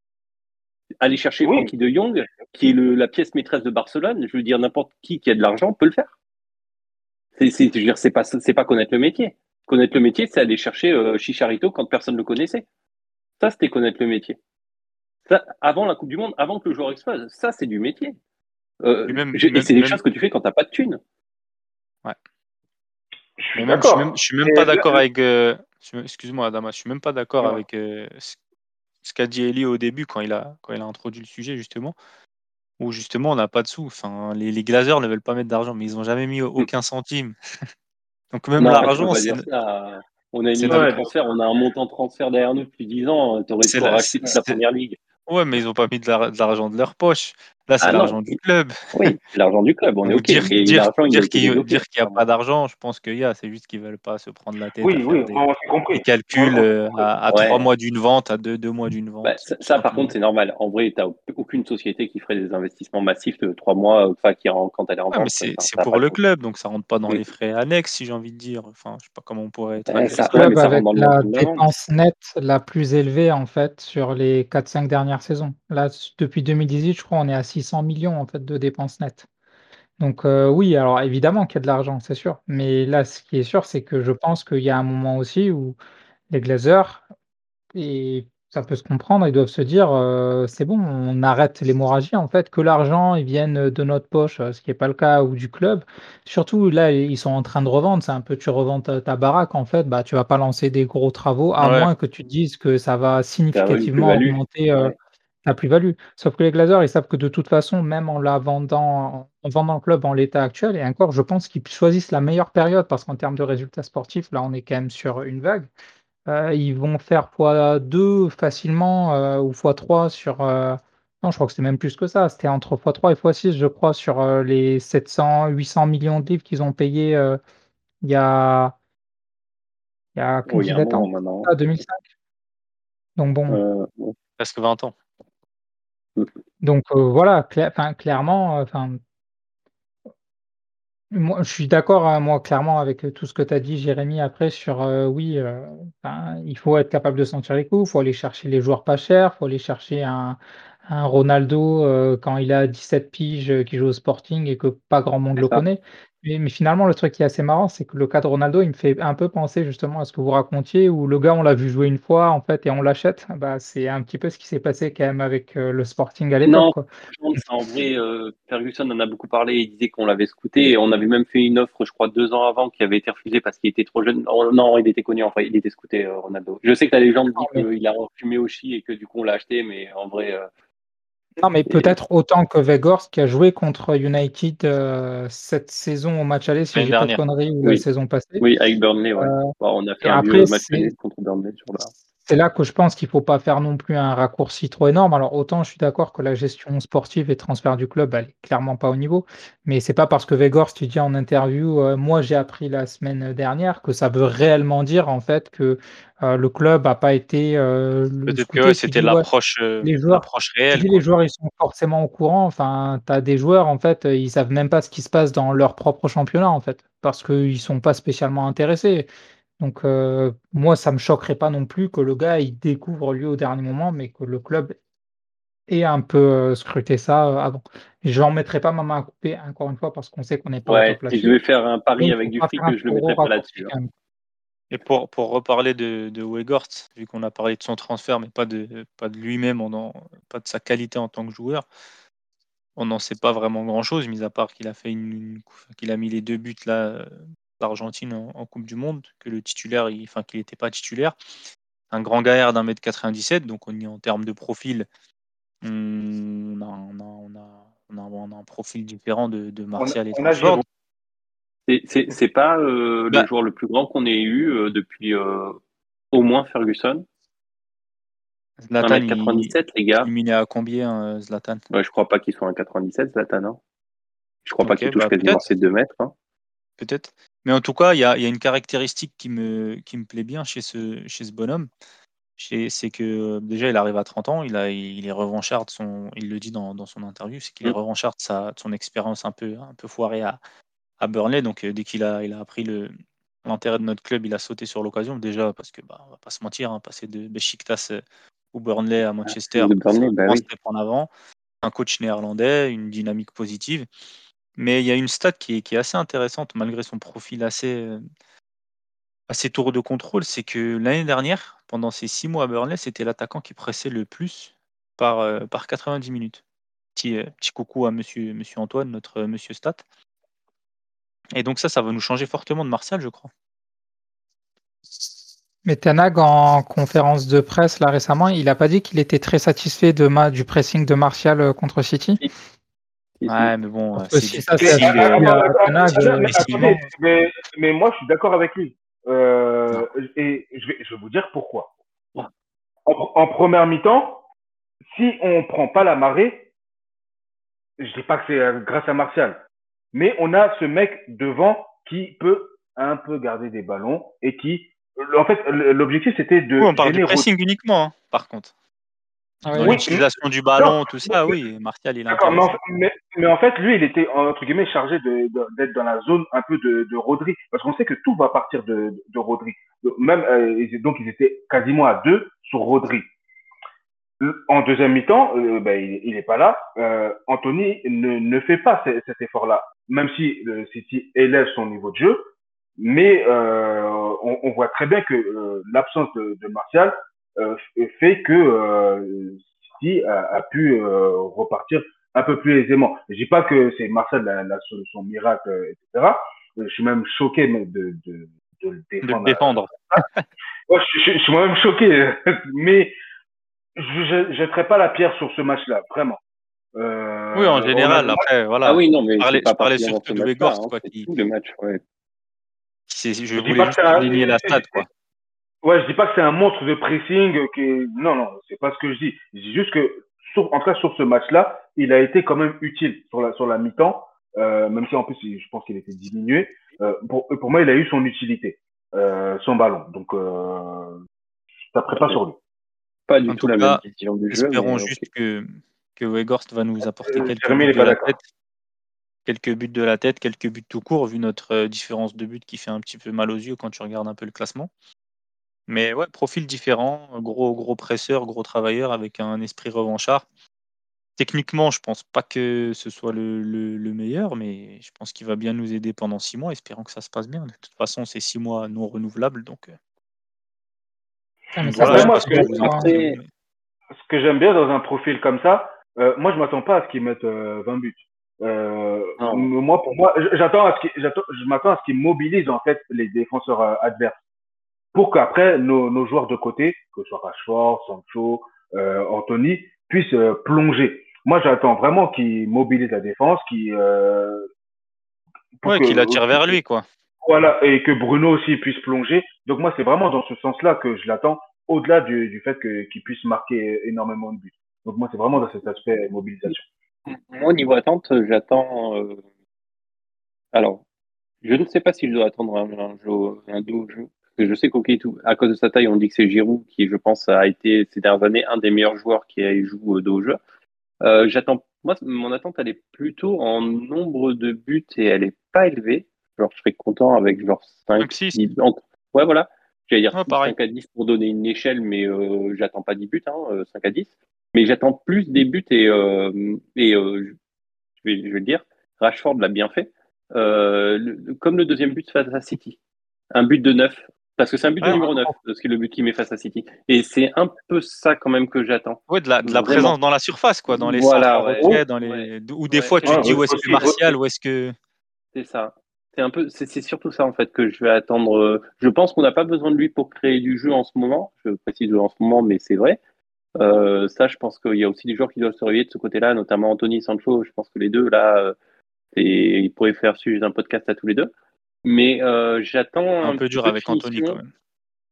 Aller chercher Oui, Frankie de Jong, qui est le, la pièce maîtresse de Barcelone, je veux dire, n'importe qui qui a de l'argent peut le faire. C'est, c'est, je veux dire, c'est pas, c'est pas connaître le métier. Connaître le métier, c'est aller chercher euh, Chicharito quand personne ne le connaissait. Ça, c'était connaître le métier. Ça, avant la Coupe du Monde, avant que le joueur explose, ça, c'est du métier. Et Euh, même, je- et même, c'est des même, choses que tu fais quand t'as pas de thunes. ouais. je suis Mais même, je suis même, d'accord. je suis même Et pas là- d'accord avec. euh, je- excuse-moi, Adama, je suis même pas d'accord ouais. avec euh, ce, ce qu'a dit Eli au début quand il a, quand il a introduit le sujet justement, où justement on n'a pas de sous. Enfin, les, les Glazers ne veulent pas mettre d'argent, mais ils ont jamais mis aucun centime. Donc même Non, tu peux l'argent, pas c'est, dire ça. On a une c'est ligne de notre, Ouais, transfert, on a un montant de transfert derrière nous depuis dix ans. Tu aurais de c'est quoi la, racheter c'est- toute la c'est- première ligue. ouais, mais ils ont pas mis de la- de l'argent de leur poche. Là, c'est Ah non, l'argent du club. oui, c'est l'argent du club, on est Donc OK. dire, Mais dire, l'argent, il a dire été qu'il débloqué. dire qu'il n'y a pas d'argent, je pense qu'il y a. C'est juste qu'ils veulent pas se prendre la tête à oui, faire oui, des, on s'est des compris. On, calculs on s'est euh, compris. à, à trois Ouais. mois d'une vente, à deux, deux mois d'une Bah, vente, ça, tout ça, par contre, simplement. c'est normal. En vrai, tu aucune société qui ferait des investissements massifs de trois mois, euh, enfin, qui rend- quand elle est en Ouais, mais vente. c'est Enfin, c'est ça n'a pas pour de le sens. club, donc ça rentre pas dans Mm. les frais annexes, si j'ai envie de dire. Enfin, je sais pas comment on pourrait Ouais, traduire ça, ça. ouais, mais Club ça rentre avec dans le la montant de la vente. dépense nette la plus élevée en fait sur les quatre cinq dernières saisons. Là, s- depuis deux mille dix-huit, je crois, on est à six cents millions en fait de dépenses nettes. Donc euh, oui, alors évidemment qu'il y a de l'argent, c'est sûr. Mais là, ce qui est sûr, c'est que je pense qu'il y a un moment aussi où les Glazers, et ça peut se comprendre, ils doivent se dire, heu: «C'est bon, on arrête l'hémorragie en fait, que l'argent il vienne, de notre poche», heu, ce qui est pas le cas ou du club. Surtout là, ils sont en train de revendre, c'est un peu tu revends ta ta baraque en fait, bah, tu vas pas lancer des gros travaux à Ouais, moins que tu te dises que ça va Ça a une significativement plus-value. augmenter, heu, Ouais. ta plus-value. Sauf que les Glazers, ils savent que de toute façon, même en la vendant en vendant le club en l'état actuel et encore je pense qu'ils choisissent la meilleure période parce qu'en termes de résultats sportifs, là, on est quand même sur une vague. Heu, ils vont faire fois deux facilement, heu, ou fois trois sur, heu non, je crois que c'était même plus que ça. C'était entre fois trois et fois six, je crois, sur, heu, les sept cents huit cents millions de livres qu'ils ont payés, heu, il y a il y a qu'une Oh, il y a un dizaine moment d'années, maintenant. ça, deux mille cinq. Donc bon, Euh, bon. presque vingt ans. donc heu, voilà, cla enfin, clairement, enfin Moi, je suis d'accord, hein, moi, clairement, avec euh, tout ce que tu as dit, Jérémy, après, sur euh, oui, euh, ben, il faut être capable de sentir les coups, il faut aller chercher les joueurs pas chers, il faut aller chercher un, un Ronaldo euh, quand il a dix-sept piges, euh, qui joue au Sporting et que pas grand monde C'est le ça. connaît. Mais, mais finalement, le truc qui est assez marrant, c'est que le cas de Ronaldo, il me fait un peu penser justement à ce que vous racontiez, où le gars, on l'a vu jouer une fois, en fait, et on l'achète. Bah, c'est un petit peu ce qui s'est passé quand même avec euh, le Sporting à l'époque, Non, quoi. franchement, ça, en vrai, euh, Ferguson en a beaucoup parlé. Il disait qu'on l'avait scouté. Et on avait même fait une offre, je crois, deux ans avant, qui avait été refusée parce qu'il était trop jeune. Oh, non, il était connu. Enfin, il était scouté, euh, Ronaldo. Je sais que la légende dit qu'il a fumé au chi et que du coup on l'a acheté, mais en vrai, euh, Non, mais c'est- peut-être autant que Weghorst qui a joué contre United euh, cette saison au match aller, si je L'année dis pas de dernière. conneries, ou la oui, saison passée. oui, avec Burnley, ouais. Euh, Bon, on a fait et un après, vieux match c'est nul contre Burnley sur la. c'est là que je pense qu'il faut pas faire non plus un raccourci trop énorme. Alors autant je suis d'accord que la gestion sportive et transfert du club, elle est clairement pas au niveau, mais c'est pas parce que Weghorst, tu dis en interview, euh, moi j'ai appris la semaine dernière, que ça veut réellement dire en fait que euh, le club a pas été euh, le- Peut-être que ouais, scouté. Tu c'était dis ouais, l'approche euh, les joueurs, l'approche tu réelle, dis les quoi. joueurs, ils sont forcément au courant. Enfin, tu as des joueurs, en fait, euh, ils savent même pas ce qui se passe dans leur propre championnat, en fait, parce qu'ils sont pas spécialement intéressés. Donc, euh, moi, ça me choquerait pas non plus que le gars, il découvre lui au dernier moment, mais que le club ait un peu euh, scruté ça euh, avant. Je n'en mettrai pas ma main à couper, encore une fois, parce qu'on sait qu'on n'est pas au Ouais, top si je là-dessus. devais faire un Mais pari il avec faut du pas faire fric, un je le trop gros mettrais pas raccourci là-dessus, hein. quand même. Et pour, pour reparler de, de Weghorst, vu qu'on a parlé de son transfert, mais pas de, pas de lui-même, on en- pas de sa qualité en tant que joueur, on n'en sait pas vraiment grand-chose, mis à part qu'il a fait une, une- qu'il a mis les deux buts là, euh, l'Argentine en, en Coupe du Monde, que le titulaire, il- enfin qu'il n'était pas titulaire. Un grand gaillard d'un mètre quatre-vingt-dix-sept, donc on y en termes de profil, on a, on a, on a, on a- on a un profil différent de, de On, Martial et de on a Rashford. Giroud. C'est c'est- c'est pas euh, le Bah, joueur le plus grand qu'on ait eu euh, depuis euh, au moins Ferguson. Zlatan, il, un mètre quatre-vingt-dix-sept, les gars. il est à combien, euh, Zlatan? Ouais, je crois pas qu'il soit un quatre-vingt-dix-sept, Zlatan, hein. Je crois pas Ok, qu'il touche bah quasiment peut-être. ses deux mètres, hein. Peut-être. Mais en tout cas, il y a, il y a une caractéristique qui me, qui me plaît bien chez ce, chez ce bonhomme. Chez- C'est que euh, déjà, il arrive à trente ans, il, a, il est revanchard de son, il le dit dans, dans son interview, c'est qu'il est Mm. revanchard de, sa, de son expérience un peu, un peu foirée à, à Burnley. Donc euh, dès qu'il a, il a appris le, l'intérêt de notre club, il a sauté sur l'occasion. Déjà, parce que bah, on va pas se mentir, hein, passer de Besiktas euh, ou Burnley à Manchester, De c'est Burnley, un bah grand oui. step en avant. Un coach néerlandais, une dynamique positive. Mais il y a une stat qui est, qui est assez intéressante, malgré son profil assez, euh, à ses tours de contrôle, c'est que l'année dernière, pendant ces six mois à Burnley, c'était l'attaquant qui pressait le plus par, euh, par quatre-vingt-dix minutes. Petit, euh, petit coucou à monsieur, monsieur Antoine, notre euh, monsieur Stat. Et donc ça, ça va nous changer fortement de Martial, je crois. Mais Ten Hag, en conférence de presse là récemment, il a pas dit qu'il était très satisfait de ma- du pressing de Martial euh, contre City. Si, si, si. Ouais, mais bon, euh, Parce que c'est si du ça, c'est Mais, pressing. a- a- euh, attribué attends, à attends, Ten Hag, attends, euh, mais pressing. attendez, effectivement. mais, mais moi je suis d'accord avec lui. Non. Euh, et je vais, je vais vous dire pourquoi. En, en première mi-temps, si on prend pas la marée, je dis pas que c'est euh, grâce à Martial, mais on a ce mec devant qui peut un peu garder des ballons et qui, en fait, l'objectif c'était Oui, de on parle du gêner Rodri. pressing uniquement, hein, par contre. Ah Dans oui, Oui, oui. mais- l'utilisation du non, ballon, tout ça, oui, Martial, il est d'accord, mais en, intéressant. mais, mais en fait, lui, il était entre guillemets chargé de, de- d'être dans la zone un peu de, de Rodri, parce qu'on sait que tout va partir de, de Rodri. Donc, même euh, ils- donc ils étaient quasiment à deux sur Rodri. En deuxième mi-temps, euh, ben, il, il est pas là. Euh, Anthony ne, ne fait pas ce- cet effort-là, même si le City élève son niveau de jeu. Mais euh, on, on voit très bien que euh, l'absence de, de Martial euh, fait que euh, City a, a pu euh, repartir un peu plus aisément. Je dis pas que c'est Martial la, la solution miracle, et cetera. Je suis même choqué de, de, de le De le défendre. défendre. Ouais, je, je, je suis moi-même choqué, mais je ne jetterai pas la pierre sur ce match-là, vraiment. Oui, en Euh, on a, général, après, Ah voilà. oui, non, Je mais c'est parlais, je pas parlais particulièrement ce surtout de match-là, Weghorst, hein. quoi, C'est qui, tous les matchs, ouais. qui s'est- je je dis voulais pas que juste c'est un, souligner la stat, quoi. ouais, je dis pas que c'est un monstre de pressing. Qui est, non, non, c'est pas ce que je dis. Je dis juste que, sur, en tout cas, sur ce match-là, il a été quand même utile sur la, sur la mi-temps, euh, même si en plus, je pense qu'il était diminué. Euh, pour, pour moi, il a eu son utilité, euh, son ballon. Donc, euh, je taperai pas Ouais. sur lui. Pas du En tout tout la même cas, vision du jeu, espérons mais ok. juste que, que Weghorst va nous apporter Euh, quelques Jérémy, buts il est de pas la d'accord. tête quelques buts de la tête, quelques buts tout court, vu notre euh, différence de but qui fait un petit peu mal aux yeux quand tu regardes un peu le classement. Mais ouais, profil différent, gros gros presseur, gros travailleur avec un esprit revanchard. Techniquement, je pense pas que ce soit le, le- le meilleur, mais je pense qu'il va bien nous aider pendant six mois, espérant que ça se passe bien. De toute façon, c'est six mois non renouvelables, donc, euh, Ah, mais donc ça voilà, peut je Après, sais être moi, pas ce ce que, que super, vous en quoi. pensez, Après, vous. mais- ce que j'aime bien dans un profil comme ça, euh, moi, je m'attends pas à ce qu'ils mettent euh, vingt buts. Euh, non. moi, pour moi, j'attends à ce qu'ils, j'attends, je m'attends à ce qu'ils mobilisent en fait les défenseurs euh, adverses pour qu'après nos, nos joueurs de côté, que ce soit Rashford, Sancho, euh, Anthony, puissent euh, plonger. Moi, j'attends vraiment qu'ils mobilisent la défense, qu'ils euh, pour Ouais, que qu'il attire aussi vers que lui, quoi. voilà et que Bruno aussi puisse plonger. Donc moi, c'est vraiment dans ce sens-là que je l'attends, au-delà du, du fait que qu'il puisse marquer énormément de buts. Donc moi, c'est vraiment dans cet aspect mobilisation. Moi, au niveau attente, j'attends. euh, Alors, je ne sais pas si je dois attendre un, un, jeu, un dos au jeu. Parce que je sais qu'au tout, à cause de sa taille, on dit que c'est Giroud qui, je pense, a été ces dernières années un des meilleurs joueurs qui joue dos au jeu. Euh, j'attends. Moi, mon attente, elle est plutôt en nombre de buts et elle est pas élevée. Genre, je serais content avec genre cinq cinq, six. dix. entre- Ouais, voilà. J'allais dire Ouais, six, pareil. cinq à dix pour donner une échelle, mais euh, j'attends pas dix buts, hein, euh, cinq à dix. Mais j'attends plus des buts et, euh, et euh, je vais, je vais le dire, Rashford l'a bien fait. Euh, le- comme le deuxième but face à City. Un but de neuf. Parce que c'est un but de Ouais, numéro neuf, ce qui est le but qu'il met face à City. Et c'est un peu ça quand même que j'attends. ouais, de la, de la présence Vraiment. dans la surface, quoi, dans les centres en Voilà, ouais. retrait, Oh, dans Ouais. les... ou des Ouais. fois tu C'est te ouais, dis où est-ce que aussi, Martial, c'est- où est-ce que. c'est ça. C'est un peu, c'est c'est surtout ça en fait que je vais attendre. euh, Je pense qu'on n'a pas besoin de lui pour créer du jeu en ce moment. Je précise en ce moment, mais c'est vrai. Euh, ça, je pense qu'il y a aussi des joueurs qui doivent se réveiller de ce côté-là, notamment Anthony et Sancho. Je pense que les deux là, euh, c'est- ils pourraient faire sujet d'un podcast à tous les deux. Mais euh, j'attends Un un peu petit dur peu de avec Anthony quand finition. même.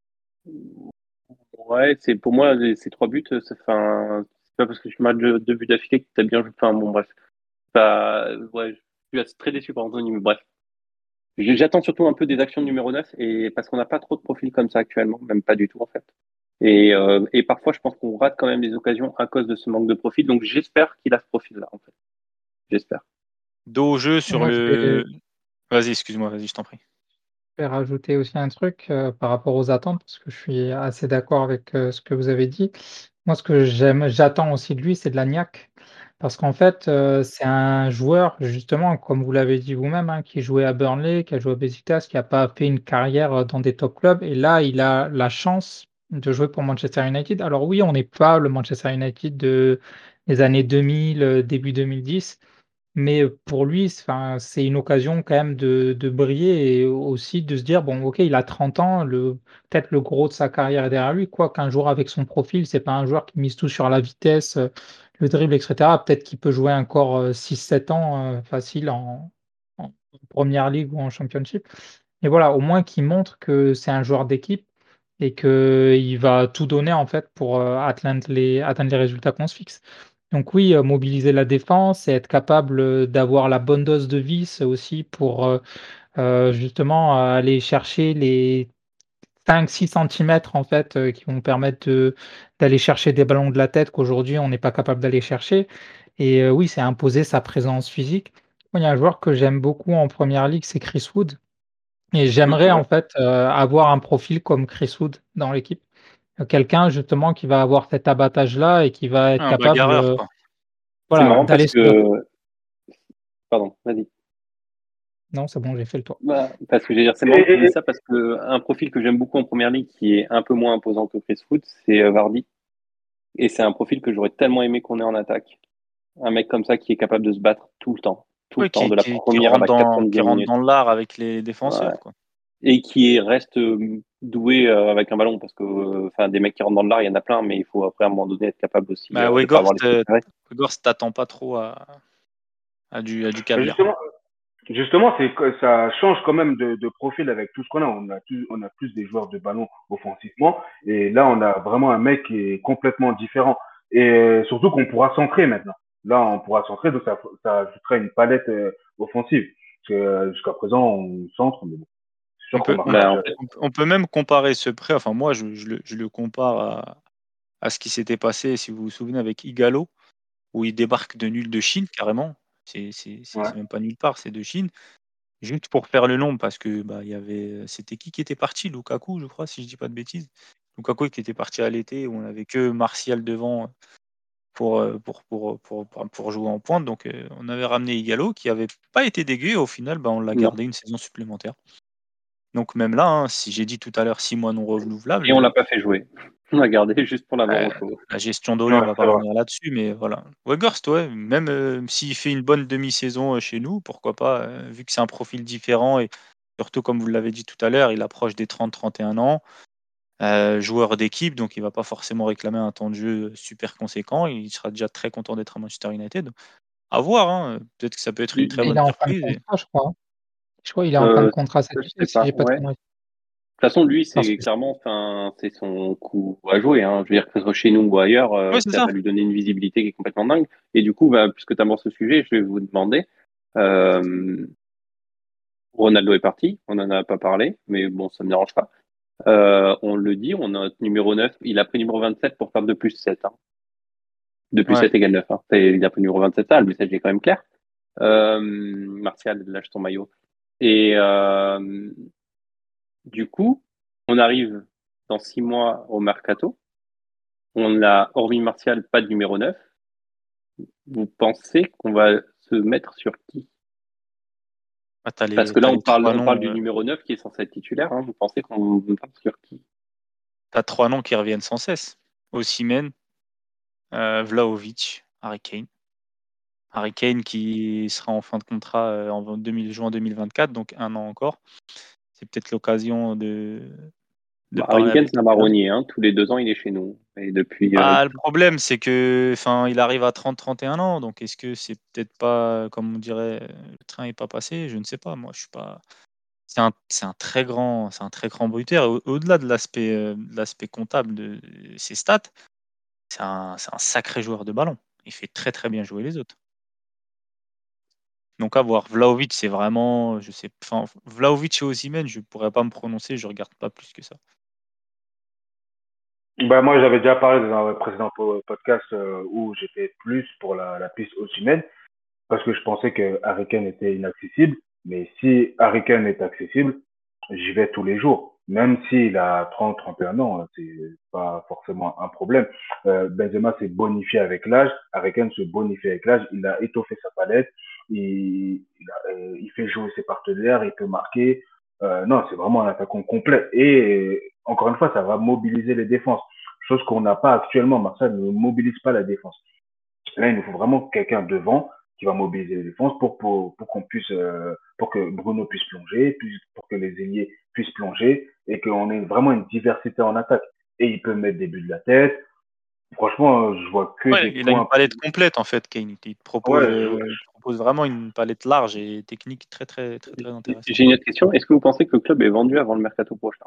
Ouais, c'est pour moi les- ces trois buts, ça fait un... c'est pas parce que tu marques deux, deux buts d'affilée que t'as bien joué. Enfin bon, bref. Pas... Ouais, je suis très déçu par Anthony, mais bref. J- J'attends surtout un peu des actions de numéro neuf et parce qu'on n'a pas trop de profils comme ça actuellement, même pas du tout en fait. Et, euh, et parfois, je pense qu'on rate quand même des occasions à cause de ce manque de profil. Donc j'espère qu'il a ce profil-là en fait. J'espère. Dos au jeu sur Moi, je vais, le. Vas-y, excuse-moi, vas-y, je t'en prie. je vais rajouter aussi un truc euh, par rapport aux attentes, parce que je suis assez d'accord avec euh, ce que vous avez dit. Moi, ce que j'aime, j'attends aussi de lui, c'est de la niaque. Parce qu'en fait, euh, c'est un joueur, justement, comme vous l'avez dit vous-même, hein, qui jouait à Burnley, qui a joué à Besiktas, qui n'a pas fait une carrière euh, dans des top clubs. Et là, il a la chance de jouer pour Manchester United. Alors oui, on n'est pas le Manchester United de, des années deux mille, euh, début deux mille dix. Mais pour lui, c'est enfin, c'est une occasion quand même de, de briller et aussi de se dire, bon, ok, il a trente ans, le, peut-être le gros de sa carrière est derrière lui, quoi qu'un joueur avec son profil, c'est pas un joueur qui mise tout sur la vitesse, euh, le dribble, et cetera. Peut-être qu'il peut jouer encore euh, six sept ans euh, facile en, en première ligue ou en championship. Et voilà, au moins qu'il montre que c'est un joueur d'équipe et qu'il va tout donner en fait pour euh, atteindre les, atteindre les résultats qu'on se fixe. Donc oui, euh, mobiliser la défense et être capable euh, d'avoir la bonne dose de vis aussi pour euh, euh, justement euh, aller chercher les cinq six centimètres en fait euh, qui vont permettre de- d'aller chercher des ballons de la tête qu'aujourd'hui on n'est pas capable d'aller chercher. Et euh, oui, c'est imposer sa présence physique. Moi, il y a un joueur que j'aime beaucoup en première ligue, c'est Chris Wood. Et j'aimerais Ouais. en fait euh, avoir un profil comme Chris Wood dans l'équipe. Euh, Quelqu'un justement qui va avoir cet abattage-là et qui va être Un capable bagarreur, euh, quoi. C'est voilà, marrant parce d'aller se... que, pardon, vas-y. Non, c'est bon, j'ai fait le tour. Bah, parce que je veux dire, c'est et, marrant que tu et, dis et, ça parce que un profil que j'aime beaucoup en première ligue qui est un peu moins imposant que Chris Foot, c'est euh, Vardy. Et c'est un profil que j'aurais tellement aimé qu'on ait en attaque. Un mec comme ça qui est capable de se battre tout le temps. Tout le Oui, temps, qui, de la qui, qui première à rentre la dans, qui quatre-vingt-dixième rentre minute. dans l'art avec les Ouais. défenseurs, quoi. Et qui est- reste euh, doué euh, avec un ballon parce que euh, enfin des mecs qui rentrent dans l'art, il y en a plein, mais il faut après à un moment donné être capable aussi Bah, euh, de pas avoir Weghorst, les pieds euh, carrés. Weghorst t'attend pas trop à, à du, à du mais caviar. justement, justement, c'est que ça change quand même de, de profil avec tout ce qu'on a. On a, plus, on a plus des joueurs de ballon offensivement. Et là, on a vraiment un mec qui est complètement différent. Et surtout qu'on pourra centrer maintenant. Là, on pourra centrer, donc ça, ça ajouterait une palette euh, offensive. Parce que euh, jusqu'à présent, on centre, mais bon, c'est sûr On qu'on peut, marquera Bah, en jamais. fait, on, peut on peut même comparer ce prêt, enfin moi je, je le, je le compare à, à ce qui s'était passé, si vous vous souvenez, avec Igalo, où il débarque de nul de Chine, carrément. C'est c'est c'est Ouais. c'est même pas nulle part, c'est de Chine. Juste pour faire le nombre, parce que bah, il y avait. C'était qui qui était parti? Lukaku, je crois, si je dis pas de bêtises. Lukaku qui était parti à l'été, où on avait que Martial devant pour, euh, pour, pour, pour, pour, pour jouer en pointe. Donc euh, on avait ramené Igalo qui avait pas été dégueu. Et au final, bah, on l'a Non. gardé une saison supplémentaire. Donc même là, hein, si j'ai dit tout à l'heure six mois non renouvelables, Et on l'a euh, pas fait jouer. On l'a gardé juste pour l'avoir euh, au chaud. la gestion d'Oli, Ouais, on va c'est pas vrai. revenir là-dessus, mais voilà. Weghorst, ouais, même euh, s'il fait une bonne demi-saison euh, chez nous, pourquoi pas, euh, vu que c'est un profil différent et surtout, comme vous l'avez dit tout à l'heure, il approche des trente trente et un ans, euh, joueur d'équipe, donc il va pas forcément réclamer un temps de jeu super conséquent. Il sera déjà très content d'être à Manchester United. À voir, hein, peut-être que ça peut être une Il- très Mais il bonne est en fin de surprise. et- contrat, je crois. Je crois qu'il est en fin de Euh, contrat cet je été, sais si pas, j'ai pas de ouais. De conneries. toute façon, lui, Parce c'est que clairement, enfin, c'est son coup à jouer. Hein. Je veux dire que ce soit chez nous ou ailleurs, euh, Ouais, c'est ça ça. va lui donner une visibilité qui est complètement dingue. Et du coup, bah, puisque tu abordes ce sujet, je vais vous demander. euh, Ronaldo est parti, on n'en a pas parlé, mais bon, ça ne me dérange pas. Euh, on le dit, on a notre numéro neuf, il a pris numéro vingt-sept pour faire deux plus sept. Hein. deux plus Ouais. sept égale neuf. Hein. C'est- Il a pris numéro vingt-sept, ça, le message est quand même clair. Euh, Martial, lâche ton maillot. Et euh, du coup, on arrive dans six mois au mercato. On a, hormis Martial, pas de numéro neuf. Vous pensez qu'on va se mettre sur qui? Ah, t'as Parce les, que là, t'as on les parle, trois on parle noms, du euh, numéro neuf qui est censé être titulaire. Hein. Vous pensez qu'on parle sur qui? t'as trois noms qui reviennent sans cesse. Osimhen, euh, Vlahovic, Harry Kane. Harry Kane qui sera en fin de contrat euh, en deux mille juin deux mille vingt-quatre, donc un an encore. C'est peut-être l'occasion de, de Bah, Harry parler Kane, avec c'est un le club. marronnier. Hein. Tous les deux ans, il est chez nous. Et depuis. euh, Ah, le problème, c'est que, enfin, il arrive à trente trente et un ans, donc est-ce que c'est peut-être pas, comme on dirait, le train n'est pas passé? Je ne sais pas. Moi, je suis pas. C'est un, c'est un très grand, c'est un très grand bruteur. Au- Au-delà de l'aspect, euh, de l'aspect comptable de ses stats, c'est un, c'est un sacré joueur de ballon. Il fait très très bien jouer les autres. Donc à voir. Vlahovic, c'est vraiment, je sais, enfin, Vlahovic et Osimhen, je pourrais pas me prononcer, je regarde pas plus que ça. Bah, moi, j'avais déjà parlé dans un précédent po- podcast euh, où j'étais plus pour la, la piste Osimhen parce que je pensais que Harry Kane était inaccessible. Mais si Harry Kane est accessible, j'y vais tous les jours. Même s'il a trente, trente et un ans, hein, c'est pas forcément un problème. Euh, Benzema s'est bonifié avec l'âge. Harry Kane se bonifie avec l'âge. Il a étoffé sa palette. Il, il, a- euh, il fait jouer ses partenaires. Il peut marquer. Euh, non, c'est vraiment un attaquant complet. Et encore une fois, ça va mobiliser les défenses. Chose qu'on n'a pas actuellement. Marseille ne mobilise pas la défense. Là, il nous faut vraiment quelqu'un devant qui va mobiliser les défenses pour, pour, pour qu'on puisse, euh, pour que Bruno puisse plonger, puis pour que les ailiers puissent plonger et qu'on ait vraiment une diversité en attaque. Et il peut mettre des buts de la tête. Franchement, je vois que Ouais, des il a une points. palette complète en fait, Kane. Il te propose, Ouais, euh, je, il te propose vraiment une palette large et technique très très très très J'ai intéressante. une autre question. Est-ce que vous pensez que le club est vendu avant le mercato prochain?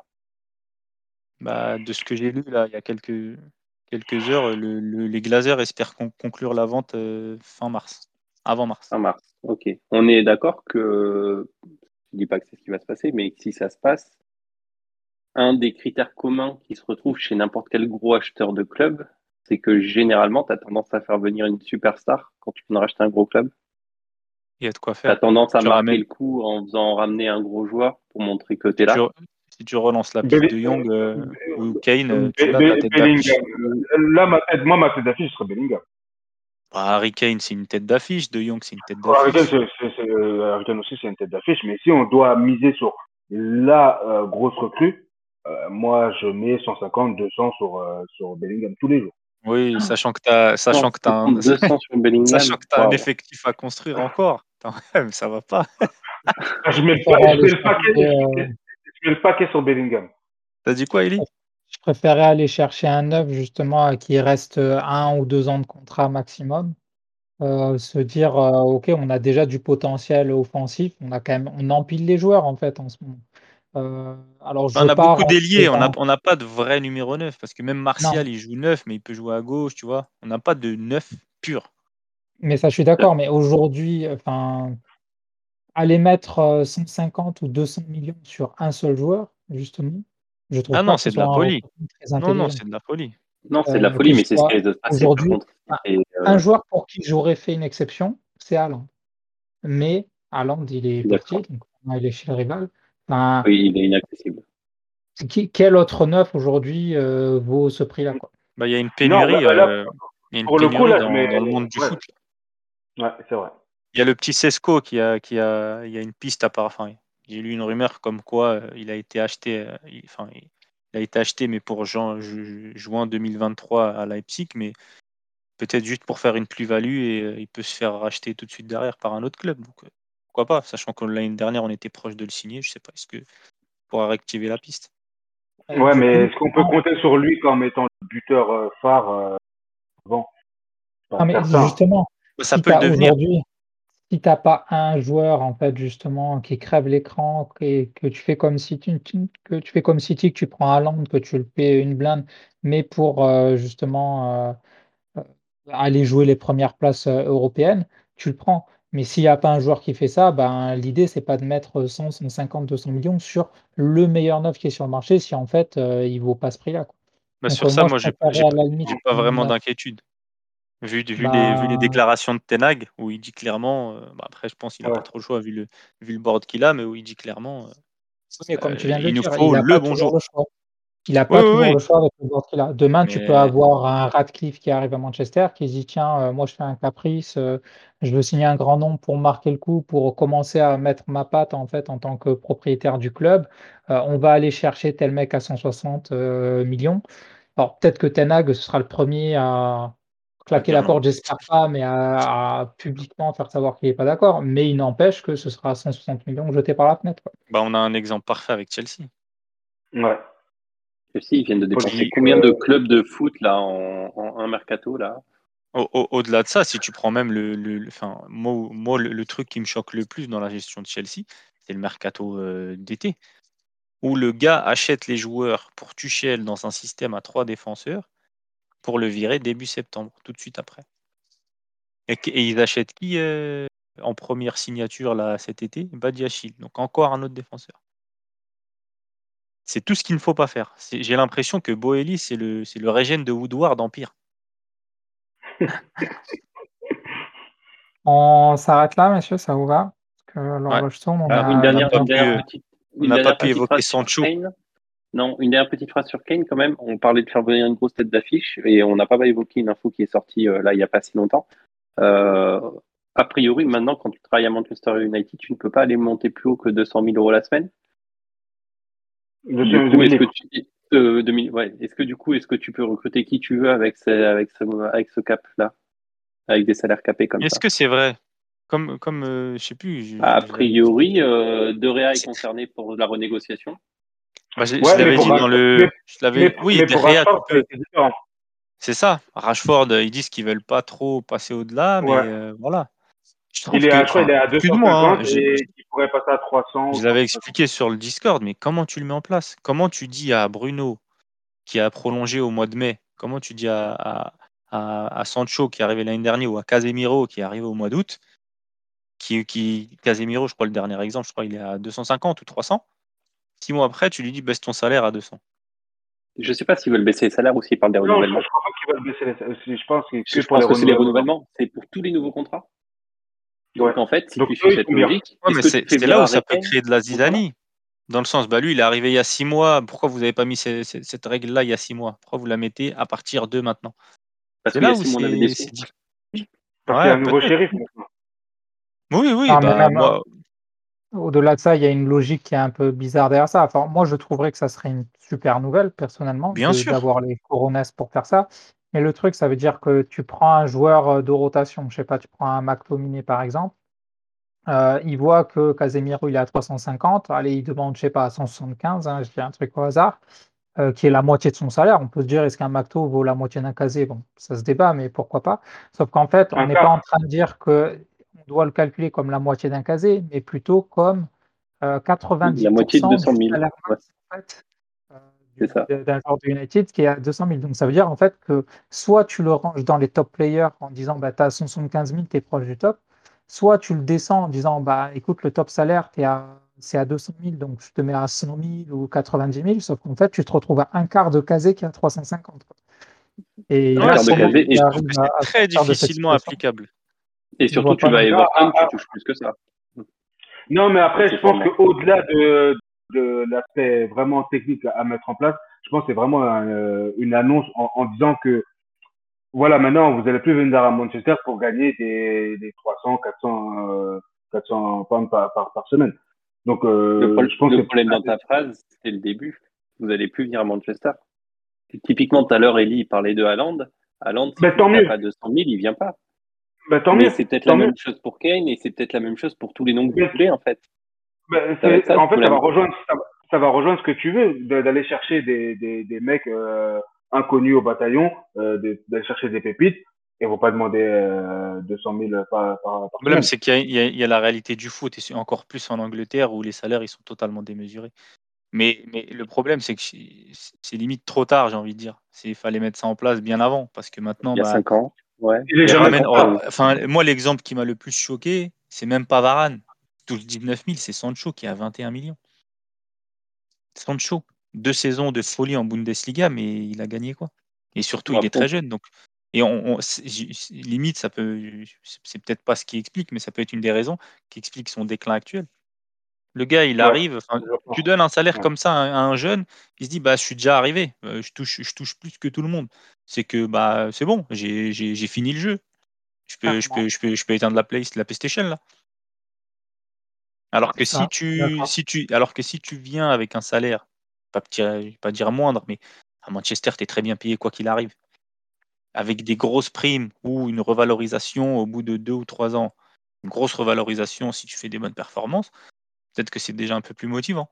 Bah, de ce que j'ai lu là, il y a quelques quelques heures, le- le- les Glazers espèrent con- conclure la vente euh, fin mars, avant mars. Fin mars. Ok. On est d'accord que, je dis pas que c'est ce qui va se passer, mais que si ça se passe, un des critères communs qui se retrouve chez n'importe quel gros acheteur de club, c'est que généralement, tu as tendance à faire venir une superstar quand tu viens de racheter un gros club. Il y a de quoi Tu as faire. tendance à Tu marquer ramènes, le coup en faisant ramener un gros joueur pour montrer que tu es si tu, là. si tu relances la piste Belli- de Young euh, ou Kane, euh, euh, tu Be- l'as ta Be- tête d'affiche. Bellingham. Là, ma tête, moi, ma tête d'affiche ce serait Bellingham. Bah, Harry Kane, c'est une tête d'affiche. De Jong, c'est une tête Harry Kane, d'affiche. c'est, c'est, c'est- euh, Harry Kane aussi, c'est une tête d'affiche. Mais si on doit miser sur la euh, grosse recrue, euh, moi, je mets cent cinquante, deux cents sur, euh, sur Bellingham tous les jours. Oui, sachant que t'as, sachant que t'as un, cent cinquante, deux cents sur Bellingham. sachant que t'as un Waouh. effectif à construire encore. Attends, ça va pas. Ah, je je mets le, pa- préférais je aller mets le paquet, chercher, je euh, mets, je mets le paquet sur Bellingham. T'as dit quoi, Eli? je préférais aller chercher un neuf justement à qui reste euh, un ou deux ans de contrat maximum. Euh, se dire, euh, OK, on a déjà du potentiel offensif, on a quand même, on empile les joueurs en fait en ce moment. Euh, alors je On veux a pas beaucoup rentrer d'ailiers, on n'a dans. on n'a pas de vrai numéro neuf, parce que même Martial, Non, il joue neuf, mais il peut jouer à gauche, tu vois. On n'a pas de neuf pur. mais ça je suis d'accord, mais aujourd'hui, enfin, aller mettre euh, cent cinquante ou deux cents millions sur un seul joueur, justement, je trouve Ah pas non, que ce c'est de soit la un folie. recrutement très Non, non, intelligent. c'est de la folie. Non, c'est de la Euh, que folie, ce mais c'est ce qui soit risque de se passer. Par aujourd'hui, contre, un et, un euh, joueur pour qui j'aurais fait une exception, c'est Haaland. mais Haaland, il est parti, D'accord. donc il est chez le rival. Enfin, Oui, il est inaccessible. qui- quel autre neuf aujourd'hui euh, vaut ce prix-là, quoi? Bah, il y a une Non, là, pénurie, là, euh, il y a une pour le coup, pénurie là, je dans, mets. dans le monde du Ouais, foot. ouais, c'est vrai. Il y a le petit Sesco qui a, qui a, il y a une piste à part. Enfin, j'ai lu une rumeur comme quoi euh, il a été acheté, euh, il, enfin, il, il a été acheté, mais pour juin, ju- juin deux mille vingt-trois à Leipzig, mais peut-être juste pour faire une plus-value et euh, il peut se faire racheter tout de suite derrière par un autre club. Donc, euh, pourquoi pas, sachant que l'année dernière on était proche de le signer. Je sais pas, est-ce que pourra réactiver la piste. Euh, Ouais, du mais coup, est-ce qu'on peut non, compter sur lui comme étant le buteur euh, phare euh, Bon, non, pas mais certain. justement, Bah, ça si peut tu le as devenir. aujourd'hui, si t'as pas un joueur en fait justement qui crève l'écran et que tu fais comme si tu, tu- que tu fais comme City, que tu prends Haaland, que tu le payes une blinde, mais pour euh, justement euh, euh, aller jouer les premières places euh, européennes, tu le prends. Mais s'il n'y a pas un joueur qui fait ça, ben, l'idée, c'est pas de mettre cent, cent cinquante, deux cents millions sur le meilleur neuf qui est sur le marché si en fait euh, il vaut pas ce prix-là, quoi. Bah, Donc sur euh, ça, moi, je moi, j'ai préférerais j'ai à pas la limite j'ai pas prendre vraiment neuf. d'inquiétude. Vu, vu les, vu les Ben, déclarations de Ten Hag, où il dit clairement, euh, bah, après je pense qu'il n'a pas Ouais. trop le choix vu le, vu le board qu'il a, mais où il dit clairement, euh, oui, mais comme tu euh, viens de le il nous dire, il faut n'a le pas bon toujours jour. le choix. Il n'a Oui, pas oui, toujours oui. le choix avec le board qu'il a. Demain, tu peux Mais avoir un Radcliffe qui arrive à Manchester qui se dit, tiens, euh, moi je fais un caprice, euh, je veux signer un grand nom pour marquer le coup, pour commencer à mettre ma patte en fait en tant que propriétaire du club. Euh, on va aller chercher tel mec à cent soixante euh, millions. Alors peut-être que Ten Hag, ce sera le premier à à claquer dire la non. porte, j'espère pas, mais à, à publiquement faire savoir qu'il n'est pas d'accord. Mais il n'empêche que ce sera cent soixante millions jetés par la fenêtre, quoi. Bah, on a un exemple parfait avec Chelsea. Ouais. Chelsea, ils viennent de dépenser Qui, Politique. combien euh, de clubs de foot là en, en un mercato là? au- au- au-delà de ça, si tu prends même le, le- le- enfin, moi, moi le, le truc qui me choque le plus dans la gestion de Chelsea, c'est le mercato euh, d'été, où le gars achète les joueurs pour Tuchel dans un système à trois défenseurs pour le virer début septembre, tout de suite après. Et, que- et ils achètent qui euh, en première signature là cet été? Badiachil. Donc encore un autre défenseur. C'est tout ce qu'il ne faut pas faire. C'est- J'ai l'impression que Boehly, c'est le, c'est le régène de Woodward en pire. On s'arrête là, messieurs, ça vous va? Parce que Ouais. l'horloge tourne, on est Ah, une à On n'a une dernière, pas une heure. pu, dernière euh, petite, on une n'a pas dernière pu petite évoquer phrase sur Sancho. Kane. Non, une dernière petite phrase sur Kane quand même. On parlait de faire venir une grosse tête d'affiche et on n'a pas évoqué une info qui est sortie euh, là il n'y a pas si longtemps. Euh, a priori, maintenant, quand tu travailles à Manchester United, tu ne peux pas aller monter plus haut que deux cent mille euros la semaine. de Du deux coup, mille est-ce que livres. tu, euh, deux mille ouais, est-ce que du coup, est-ce que tu peux recruter qui tu veux avec ce, avec ce, avec ce cap-là, avec des salaires capés comme Est-ce ça? que c'est vrai? Comme, comme euh, je sais plus, je, A je- je l'avais dit. priori, euh, De Réa est C'est- concerné pour la renégociation. bah, je je Ouais, mais l'avais pour dit dans Rashford, mais, le. Je l'avais. mais, Oui, mais De pour Gea, tu Rashford, peux. c'est c'est différent. C'est ça. Rashford, euh, ils disent qu'ils veulent pas trop passer au-delà, Ouais. mais euh, voilà. Je Il trouve est que, à, je crois, il enfin, est à excuse-moi, hein, deux cent cinquante je, et il pourrait passer à trois cents ou je l'avais trois cent cinquante. expliqué sur le Discord, mais comment tu le mets en place? Comment tu dis à Bruno, qui a prolongé au mois de mai, comment tu dis à, à, à- à Sancho, qui est arrivé l'année dernière, ou à Casemiro, qui est arrivé au mois d'août, qui, qui, Casemiro, je crois, le dernier exemple, je crois, il est à deux cent cinquante ou trois cents. Six mois après, tu lui dis, baisse ton salaire à deux cents. Je ne sais pas s'ils veulent baisser les salaires ou s'ils parlent des Non, je, je renouvellements. crois pas qu'ils veulent baisser les. Je pense que c'est Je, que je pour les pense que c'est les renouvellements. renouvellements, c'est pour tous les nouveaux contrats. Ouais. Donc en fait, si Donc tu eux, suis ils cette sont bien. logique, Ouais, est-ce mais que c'est tu fais c'est venir là où un ça peut Kane créer de la ce contrat-là? zizanie. Dans le sens, bah lui, il est arrivé il y a six mois. Pourquoi vous n'avez pas mis ces- ces- cette règle-là il y a six mois? Pourquoi vous la mettez à partir de maintenant? Parce C'est qu'il y là a où six mois, on avait des c'est sous. c'est difficile. Parce qu'il y a Ouais, un nouveau peut-être. shérif maintenant. Oui, oui, Non, mais bah même euh, moi, au-delà de ça, il y a une logique qui est un peu bizarre derrière ça. Enfin, moi, je trouverais que ça serait une super nouvelle, personnellement, bien de sûr. d'avoir les Coronas pour faire ça. Mais le truc, ça veut dire que tu prends un joueur euh, de rotation, je sais pas, tu prends un McTominay par exemple, euh, il voit que Casemiro il est à trois cent cinquante, allez, il demande, je sais pas, à cent soixante-quinze, hein, je dis un truc au hasard, euh, qui est la moitié de son salaire. On peut se dire, est-ce qu'un McTo vaut la moitié d'un Casé? Bon, ça se débat, mais pourquoi pas? Sauf qu'en fait, on Un n'est pas en quart. train de dire que on doit le calculer comme la moitié d'un Casé, mais plutôt comme euh, La moitié de deux quatre-vingt-dix pour cent du cent mille. salaire Ouais, max en fait, euh, c'est du- ça. de- d'un joueur de United qui est à deux cent mille. Donc ça veut dire en fait que soit tu le ranges dans les top players en disant bah, tu as cent soixante-quinze mille, tu es proche du top, soit tu le descends en disant bah écoute, le top salaire, t'es à, c'est à deux cent mille, donc je te mets à cent mille ou quatre-vingt-dix mille, sauf qu'en fait tu te retrouves à un quart de casé qui est à trois cent cinquante, quoi. Et Un là, Ouais, quart de c'est, comment casé. tu Et je trouve arrives que à, c'est à très sortir de cette difficilement situation? applicable. Et Je surtout, vois tu pas vas à non plus. Ah, ah, Everton, tu ah. touches plus que ça. Non, mais après, C'est je pense tellement. qu'au-delà de, de l'aspect vraiment technique à mettre en place, je pense que c'est vraiment un, euh, une annonce en, en disant que, voilà, maintenant, vous allez plus venir à Manchester pour gagner des, des trois cents, quatre cents, euh, quatre cents pounds par, par, par semaine. Donc, Le, euh, pro- je pense le que problème dans ta phrase, c'était le début. Vous allez plus venir à Manchester. Typiquement, tout à l'heure, Ellie il parlait de Haaland. Haaland, si ben, tu le tant tapes mieux. à deux cent mille, il vient pas. Ben, tant Mais mieux. c'est peut-être la Tant mieux. même chose pour Kane et c'est peut-être la même chose pour tous les noms que vous Ben, voulez, en fait. ben, Ça va être c'est, ça le en fait, ça va problème. rejoindre, ça va, ça va rejoindre ce que tu veux, de- d'aller chercher des, des, des mecs euh, inconnus au bataillon, euh, de- d'aller chercher des pépites, et vont pas demander euh, deux cent mille par, par, par Le problème, semaine. c'est qu'il y a, il y a- il y a la réalité du foot, et c'est encore plus en Angleterre où les salaires ils sont totalement démesurés. Mais, mais le problème, c'est que c'est c'est limite trop tard, j'ai envie de dire. Il fallait mettre ça en place bien avant, parce que maintenant, Il y a bah, cinq ans, ouais. Il est et jamais ramène. trop Après, tard. oh, enfin, moi, l'exemple qui m'a le plus choqué, c'est même pas Varane. Touche dix-neuf mille, c'est Sancho qui a vingt et un millions. Sancho, deux saisons de folie en Bundesliga, mais il a gagné quoi? Et surtout, il moi, est très on- jeune, donc. Et on, on- c'est- j- limite, ça peut, c'est c'est peut-être pas ce qui explique, mais ça peut être une des raisons qui explique son déclin actuel. Le gars, il Ouais, arrive, enfin, je tu pense. donnes un salaire Ouais. comme ça à un, à un jeune, il se dit, bah, je suis déjà arrivé, euh, je touche, je touche plus que tout le monde. C'est que, bah, c'est bon, j'ai, j'ai, j'ai fini le jeu. Je peux, je Clairement. peux, je peux, je peux éteindre la Play, la PlayStation là. Alors que C'est si ça. tu, D'accord. si tu, alors que si tu viens avec un salaire, pas, petit- pas dire moindre, mais à Manchester, tu es très bien payé quoi qu'il arrive, avec des grosses primes ou une revalorisation au bout de deux ou trois ans, une grosse revalorisation si tu fais des bonnes performances, peut-être que c'est déjà un peu plus motivant.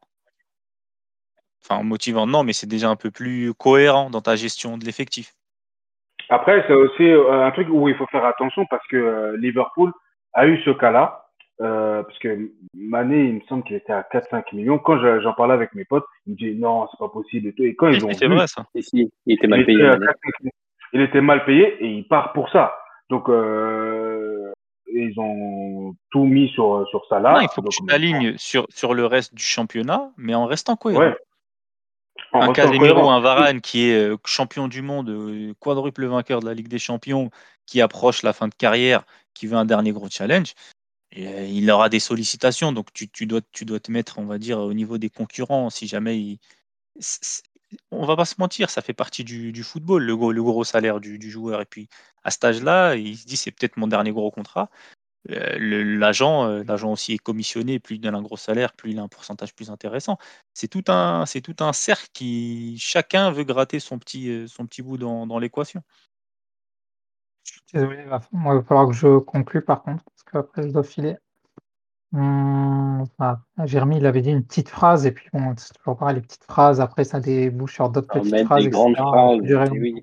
Enfin, motivant, non, mais c'est déjà un peu plus cohérent dans ta gestion de l'effectif. Après, c'est aussi euh, un truc où il faut faire attention parce que euh, Liverpool a eu ce cas-là. Euh, parce que Mané, il me semble qu'il était à quatre cinq millions. Quand je- j'en parlais avec mes potes, ils me disaient non, c'est pas possible et tout. Et quand Si, ils si, l'ont c'est vu, vrai ça. si, si, il était il mal payé, était, à Mané. quatre cinq millions. Il était mal payé et il part pour ça. Donc, euh, ils ont tout mis sur, sur Non, il Salah. faut que Donc, tu maintenant, t'alignes sur, sur le reste du championnat, mais en restant cohérent. ouais, en Un restant Casemiro, cohérent. un Varane qui est euh, champion du monde, euh, quadruple vainqueur de la Ligue des Champions, qui approche la fin de carrière, qui veut un dernier gros challenge, et, euh, il aura des sollicitations. Donc tu, tu dois, tu dois te mettre, on va dire, au niveau des concurrents. Si jamais il... c'est- c'est- on va pas se mentir, ça fait partie du, du football, le gros, le gros salaire du, du joueur. Et puis à cet âge-là, il se dit c'est peut-être mon dernier gros contrat. Euh, le- l'agent, euh, l'agent aussi est commissionné, plus il donne un gros salaire, plus il a un pourcentage plus intéressant. C'est tout un, c'est tout un cercle qui chacun veut gratter son petit, euh, son petit bout dans, dans l'équation. Désolé, il va, moi, il va falloir que je conclue par contre, parce qu'après je dois filer. Hum, enfin, Jérémy, il avait dit une petite phrase, et puis bon, c'est toujours pareil, les petites phrases, après ça débouche sur d'autres Alors, petites mettre phrases, des grandes et cetera. Ça phrases, peut durer mais longtemps. oui.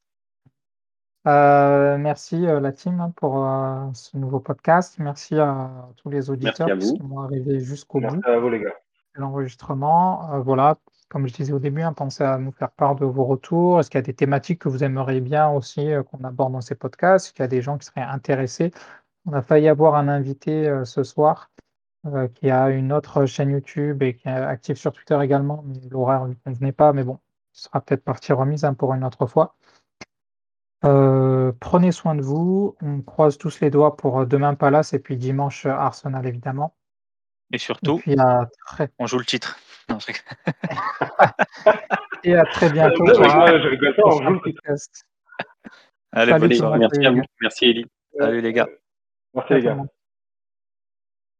Euh, merci euh, la team hein, pour euh, ce nouveau podcast. Merci à tous les Merci auditeurs à qui vous. sont arrivés jusqu'au Merci bout à vous, les gars. de l'enregistrement. Euh, voilà, comme je disais au début, hein, pensez à nous faire part de vos retours. Est-ce qu'il y a des thématiques que vous aimeriez bien aussi euh, qu'on aborde dans ces podcasts? Est-ce qu'il y a des gens qui seraient intéressés? On a failli avoir un invité euh, ce soir euh, qui a une autre chaîne YouTube et qui est actif sur Twitter également, mais l'horaire ne lui convenait pas. Mais bon, ce sera peut-être partie remise hein, pour une autre fois. Euh, prenez soin de vous. On croise tous les doigts pour euh, demain Palace et puis dimanche euh, Arsenal évidemment. Et Et surtout, puis à très, on joue le titre. Non, je rigole. et à très Euh, bientôt Moi, pour un moi, je rigole pas, on prochain joue le titre. podcast. Allez, bonne Salut Allez, Thomas, soirée. merci salut à les vous. gars. Merci, Ellie. Euh, Salut les gars. Merci, Ciao les tout le gars. monde.